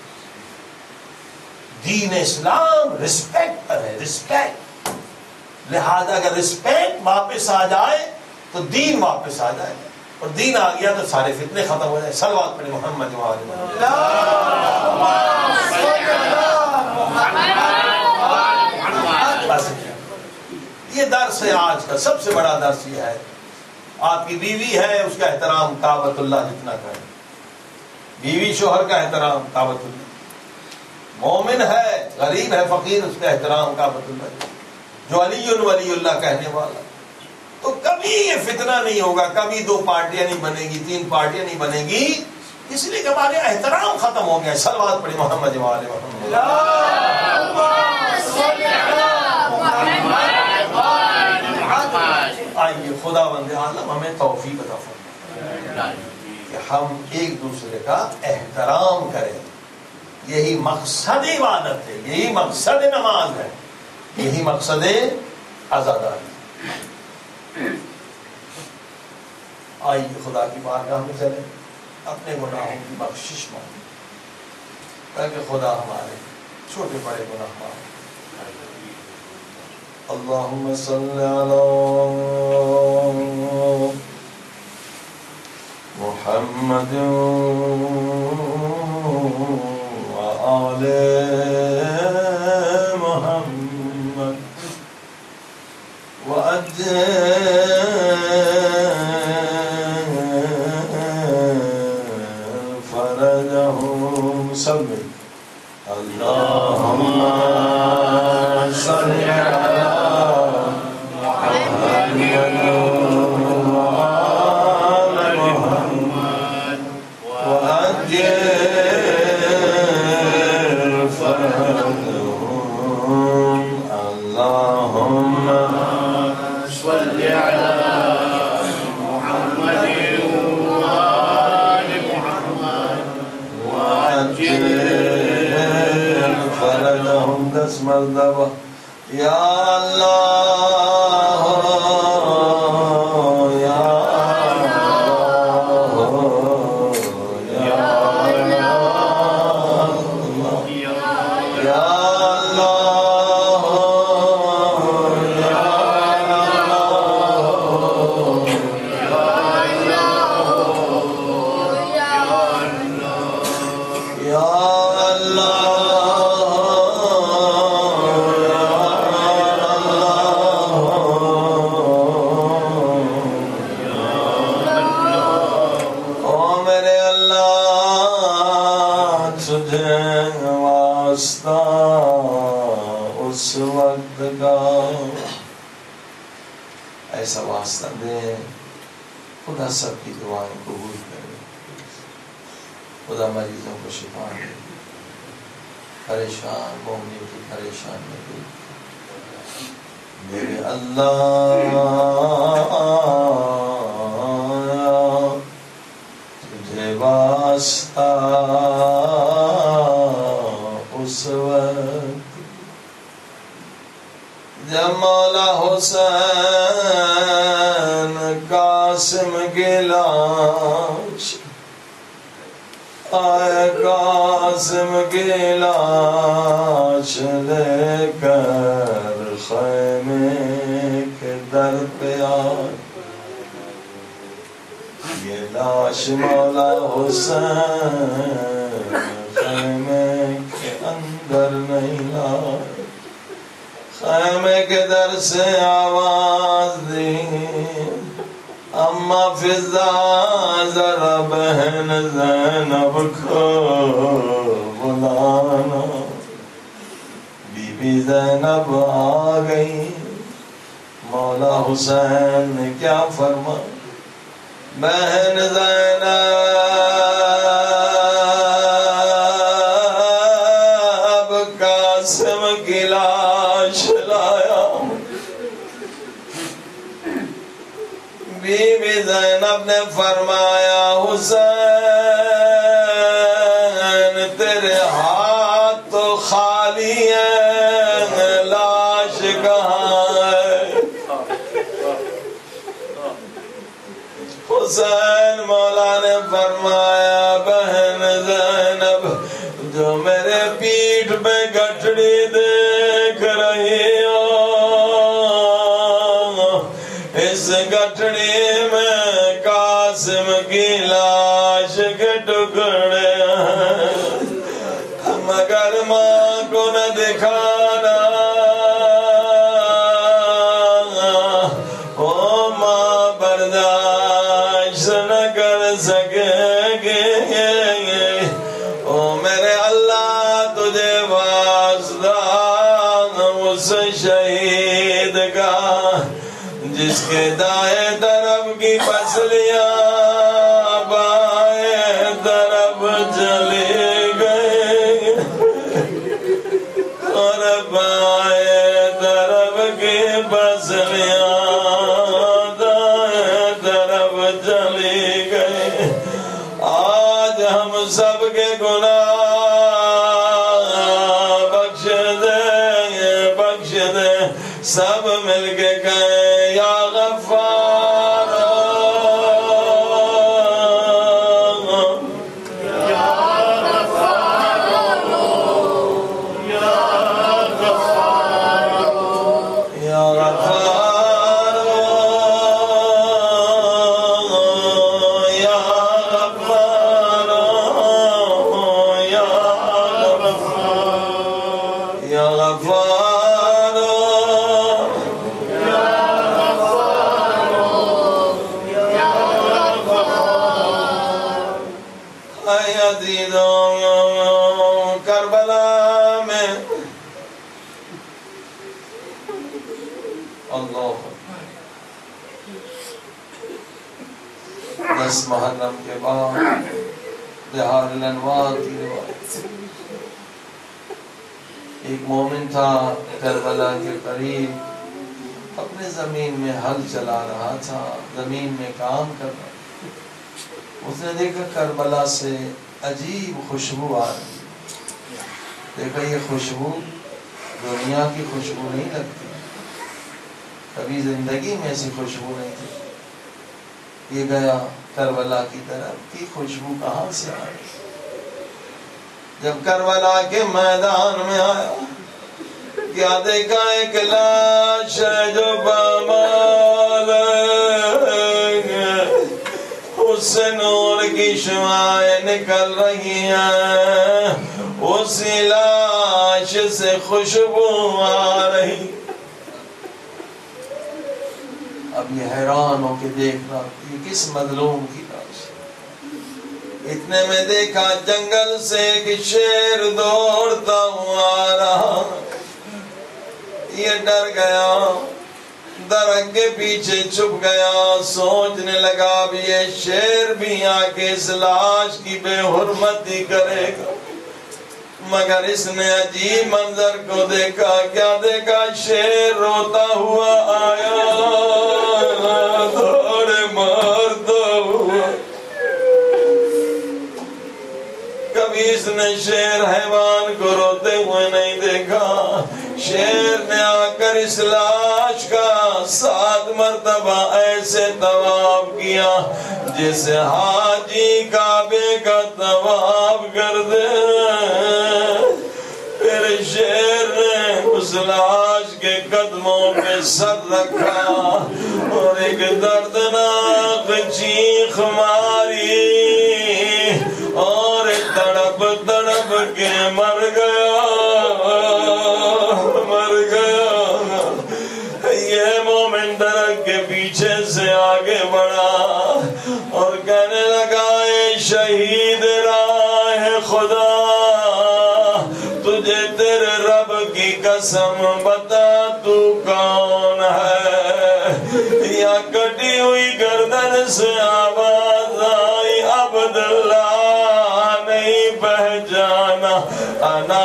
دین اسلام رسپیکٹ پر ہے، رسپیکٹ. لہذا اگر رسپیکٹ واپس آ جائے تو دین واپس آ جائے، اور دین آ گیا تو سارے فتنے ختم ہو جائے. صلوات پڑھیں محمد و آل محمد. یہ درس ہے آج کا، سب سے بڑا درس یہ ہے. آپ کی بیوی ہے، اس کا احترام کعبۃ اللہ جتنا کریں. بیوی شوہر کا احترام کعبۃ اللہ. مومن ہے، غریب ہے، فقیر، اس کا احترام کعبۃ اللہ. جو علی ولی اللہ کہنے والا، تو کبھی یہ فتنہ نہیں ہوگا، کبھی دو پارٹیاں نہیں بنے گی، تین پارٹیاں نہیں بنے گی، اس لیے کہ ہمارے احترام ختم ہو گیا. صلوات پڑھی محمد وعلى محمد. آئیے خدا بند عالم ہمیں توفیق عطا فرمائے کہ ہم ایک دوسرے کا احترام کریں. یہی مقصد عبادت ہے، یہی مقصد نماز ہے، یہی مقصد عزاداری. آئیے خدا کی بارگاہ میں چلیں، اپنے گناہوں کی بخشش مانگیں تاکہ خدا ہمارے چھوٹے بڑے گناہ معاف. اللہم صلی علی محمد وآل محمد وعجل فرجهم صلی اللہم صلی علی مرتبہ یا اللہ یا ایسا واسطہ دے. خدا سب کی دعائیں قبول کرے، خدا مریضوں کو شفا دے، پریشان مومنین کی پریشانی دے. میرے اللہ تجھے واسطہ اس وقت جب مولا حسین قاسم کی لاش آئے، قاسم کی لاش لے کر خیمے کے در پہ آئے. یہ لاش مولا حسین خیمے کے اندر نہیں لائے. خیمے کے در سے آواز دی، اما فضا ذرا بہن زینب کو بلانا. بی بی زینب آ گئی. مولا حسین نے کیا فرمایا؟ بہن زینب قاسم کی لاش لایا. بی بی زینب نے فرمایا حسین تیرے ہاتھ تو خالی ہیں، لاش کہاں ہے؟ حسین مولا نے فرمایا بہن زینب جو میرے پیٹھ پہ گٹھڑی دیکھ رہی ہو، اس گٹھڑی میں قاسم کی لاش کے ٹکڑے ہیں. مگر ماں کو نہ دکھانا، برداشت نہ کر سکیں گے۔ او میرے اللہ تجھے واسطہ اس شہید کا جس کے دائیں طرف کی پسلیاں بائیں طرف چلی گئی اور بائیں طرف کی پسلیاں دائیں طرف چلی گئی۔ آج ہم سب کے گناہ بخش دے بخش دے، سب مل کے کہیں یا غفار یا غفار یا غفار یا غفار یا غفار یا غفار یا غفار کربلا میں اللہ دس محرم کے بعد بہار الانوار کی روایت، ایک مومن تھا کربلا کے قریب، اپنے زمین میں ہل چلا رہا تھا، زمین میں کام کر رہا تھا۔ اس نے دیکھا کربلا سے عجیب خوشبو آ رہی، دیکھا یہ خوشبو دنیا کی خوشبو نہیں لگتی، کبھی زندگی میں ایسی خوشبو نہیں تھی۔ یہ گیا کربلا کی طرف کی خوشبو کہاں سے آ رہی؟ جب کربلا کے میدان میں آیا کیا دیکھا؟ ایک لاش ہے جو پامال اس سے نور کی شعاعیں نکل رہی ہیں، اسی لاش سے خوشبو آ رہی۔ اب یہ حیران ہو کے دیکھنا یہ کس مظلوم کی لاش؟ اتنے میں دیکھا جنگل سے ایک شیر دوڑتا ہوا آ رہا، یہ ڈر گیا، درخت کے پیچھے چھپ گیا، سوچنے لگا اب یہ شیر بھی آ کے اس لاش کی بے حرمتی کرے گا، مگر اس نے عجیب منظر کو دیکھا۔ کیا دیکھا؟ شیر روتا ہوا آیا، دوڑے مارتا ہوا۔ کبھی اس نے شیر حیوان کو روتے ہوئے نہیں دیکھا۔ شیر نے آ کر اس لاش کا سات مرتبہ ایسے طواف کیا جیسے حاجی کعبے کا طواف کر دے۔ پھر شیر نے اس لاش کے قدموں پہ سر رکھا اور ایک دردناک چیخ ماری اور تڑپ تڑپ کے مر گیا مر گیا۔ یہ مومن درخت کے پیچھے سے آگے بڑھا اور کہنے لگا اے شہید راہ خدا، تجھے تیرے رب کی قسم بتا تو کون ہے؟ یا کٹی ہوئی گردن سے آواز آئی عبداللہ نہیں پہچانا، انا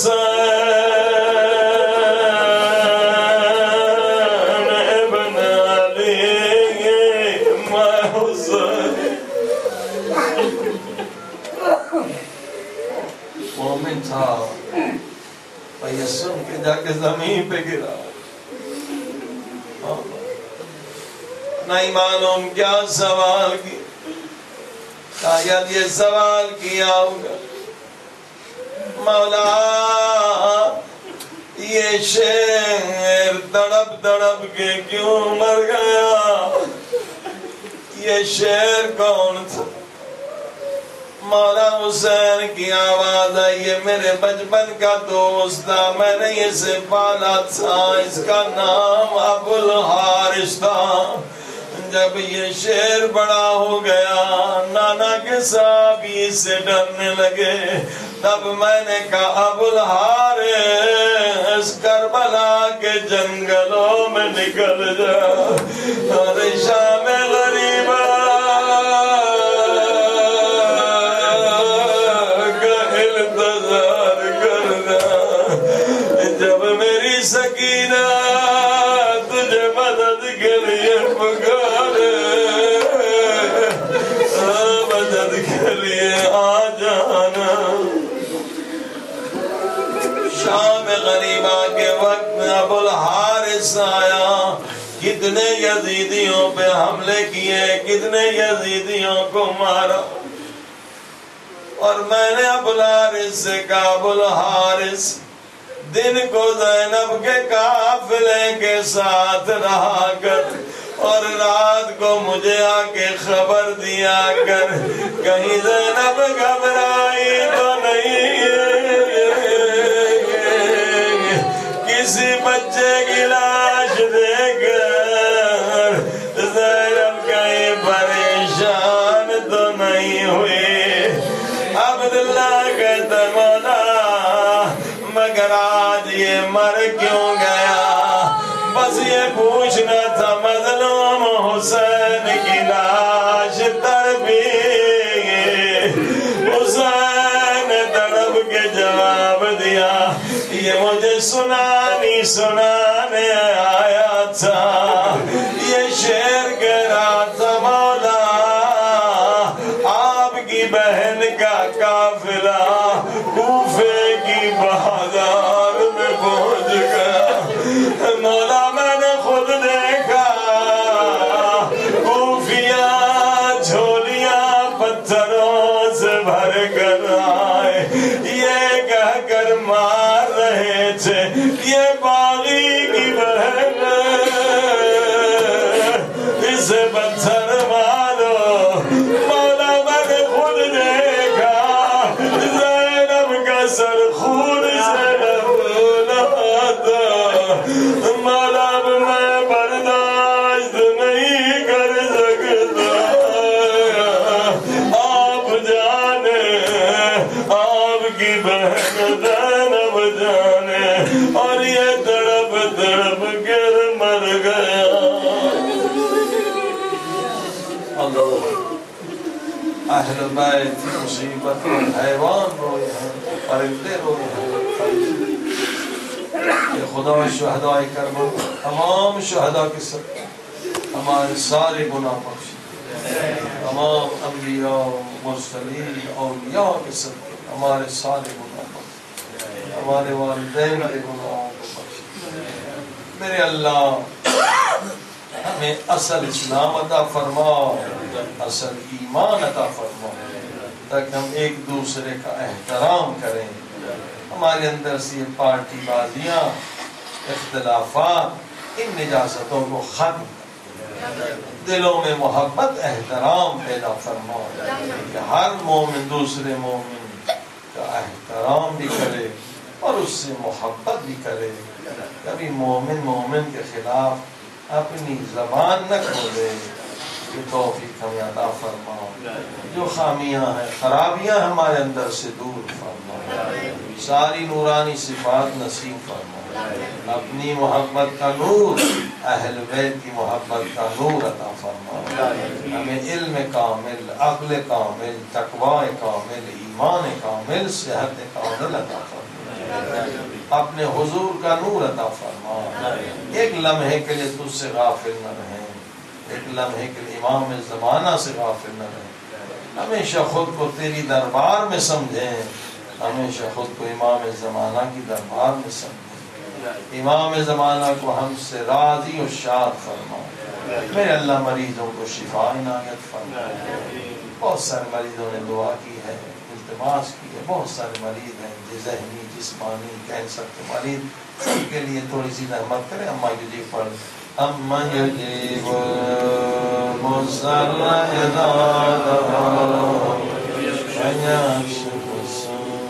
حسین ابن علی، میں حسین۔ مومن تھا، یہ سن کے جا کے زمین پہ گرا، نہیں معلوم کیا سوال کیا، شاید یہ سوال کیا ہوگا مولا یہ شیر تڑپ تڑپ کے کیوں مر گیا؟ یہ شیر کون تھا؟ مولا حسین کی آواز آئی، یہ میرے بچپن کا دوست تھا، میں نے اسے پالا تھا، اس کا نام ابو الحارث تھا۔ جب یہ شیر بڑا ہو گیا نانا کے صحابی سے ڈرنے لگے، تب میں نے کہا ابو الحارث کربلا کے جنگلوں میں نکل جا اور شام غریبہ کا انتظار کرنا، جب میری سکینہ تجھے مدد کے لیے پکارے مدد کے لیے آ جانا۔ شام غریبہ کے وقت میں ابو الحارث آیا، کتنے یزیدیوں پہ حملے کیے، کتنے یزیدیوں کو مارا، اور میں نے ابو الحارث سے کہا ابو الحارث دن کو زینب کے قافلے کے ساتھ رہا کر اور رات کو مجھے آ کے خبر دیا کر، کہیں زینب گھبرائی تو نہیں، کسی بچے کی لاش دیکھ کر زینب کہیں پریشان تو نہیں ہوئی۔ عبداللہ کہتا مولا مگر آج یہ مر کیوں گیا، بس یہ پوچھنا تھا مظلوم حسین کی لاش تڑپی، حسین تڑپ کے جواب دیا یہ مجھے سنانی سنانے آیا تھا، یہ شعر کہہ رہا تھا مولا آپ کی بہن کا قافلہ کوفے کی بازار میں پہنچ گیا، مولا میں نے خود دیکھا کوفیاں جھولیاں پتھروں سے بھر کر آئے، یہ کہہ کر مار رہے تھے یہ باغی کی بہن اسے پتھر مارو، مولا میں نے خود دیکھا زینب کا سر خون سے لبلاتا، مولا میں برداشت نہیں کر سکتا، آپ جانے آپ کی بہن زینب جانے، اور یہ تڑپ تڑپ کر مر گیا۔ اہل بیت مصیبت میں حیوان روئے ہیں، پرندے روئے ہیں، کہ خدا شہداء کربلا تمام شہداء کے سب ہمارے سارے گناہ بخش، تمام انبیاء مرسلین اولیاء کے سب ہمارے سارے گناہ بخش، ہمارے والدین کے گناہوں کو بخش۔ میرے اللہ ہمیں اصل اسلام عطا فرما، اصل ایمان عطا فرما، تاکہ ہم ایک دوسرے کا احترام کریں، ہمارے اندر سے یہ پارٹی بازیاں اختلافات ان نجاستوں کو ختم کریں، دلوں میں محبت احترام پیدا فرما، کہ ہر مومن دوسرے مومن کا احترام بھی کرے اور اس سے محبت بھی کرے، کبھی مومن مومن کے خلاف اپنی زبان نہ کھولے، کہ توفیق ہمیں عطا فرما، جو خامیاں ہیں خرابیاں ہمارے اندر سے دور فرما، ساری نورانی صفات نصیب فرما، اپنی محبت کا نور اہل بیت کی محبت کا نور عطا فرما، ہمیں علم کامل، عقل کامل، تقوی کامل، ایمان کامل، صحت کامل عطا فرما، اپنے حضور کا نور عطا فرما، ایک لمحے کے لیے تجھ سے غافل نہ رہیں، ایک لمحے کے لیے امام زمانہ سے غافل نہ رہیں، ہمیشہ خود کو تیری دربار میں سمجھیں، ہمیشہ خود کو امام زمانہ کی دربار میں سمجھیں، امام زمانہ کو ہم سے راضی و شاد فرما، میرے اللہ مریضوں کو شفا عنایت فرما، بہت سارے مریضوں نے دعا کی ہے، التماس کی ہے، بہت سارے مریض ہیں ذہنی جسمانی کینسر کے مریض، سب کے لیے تھوڑی سی رحمت کریں۔ اما یجیب پڑھ، اما یجیب مضطر اذا دعاہ ویکشف السوء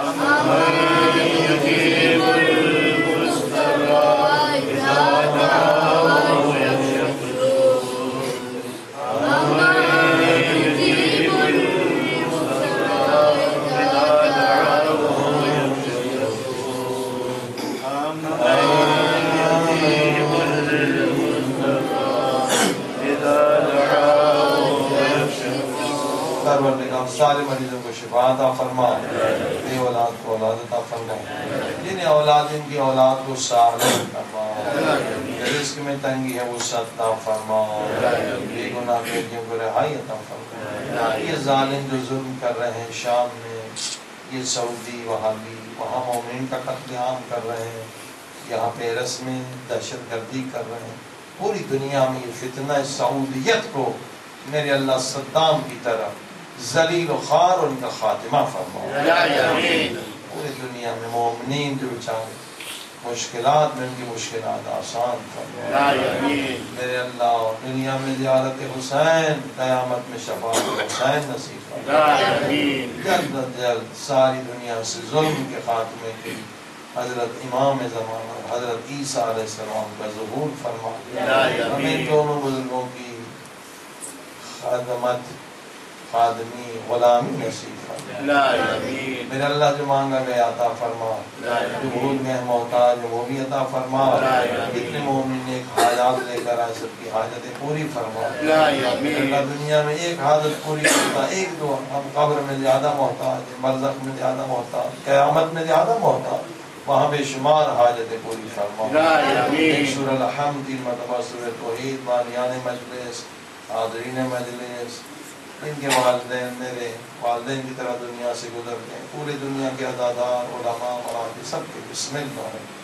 سارے مریضوں کو شفا عطا فرما، اے اولاد کو اولاد عطا فرما، جنہیں اولاد ان کی اولاد کو سالم فرما، رزق میں تنگی ہے وہ عطا فرما، بے گناہ بیٹیوں کو رہائی عطا فرما۔ یہ ظالم جو ظلم کر رہے ہیں شام میں، یہ سعودی وہابی وہاں مومنین کا قتل عام کر رہے ہیں، یہاں پیرس میں دہشت گردی کر رہے ہیں، پوری دنیا میں یہ فتنہ سعودیت کو میرے اللہ صدام کی طرح ذلیل و خوار اور ان کا خاتمہ فرما۔ پوری دنیا میں مومنین جو بیچارے مشکلات میں ان کی مشکلات آسان فرما۔ میرے اللہ دنیا میں زیارت حسین، قیامت میں شفاعت حسین نصیب فرما۔ جلد از جلد ساری دنیا سے ظلم کے خاتمے کی حضرت امام زمانہ حضرت عیسیٰ علیہ السلام کا ظہور فرما۔ ہمیں دونوں بزرگوں کی خدمت خادمی غلامی نصیب فرما۔ میرے اللہ جو مانگا گیا عطا فرما، جو بھول گئے محتاج وہ بھی عطا فرما، جتنے مومن ایک حاجات لے کر آئے سب کی حاجتیں پوری فرما۔ اللہ دنیا میں ایک حاجت پوری کرتا، ایک دو ہم قبر میں زیادہ محتاج، برزخ میں زیادہ محتاج، قیامت میں زیادہ محتاج، وہاں بے شمار حاجتیں پوری فرما۔ سورہ الحمد، تین مرتبہ سورہ توحید، بانیان مجلس، حاضرین مجلس، ان کے والدین میرے والدین کی طرح دنیا سے گزر گئے، پوری دنیا کے عزادار علماء اور سب کے بسم اللہ۔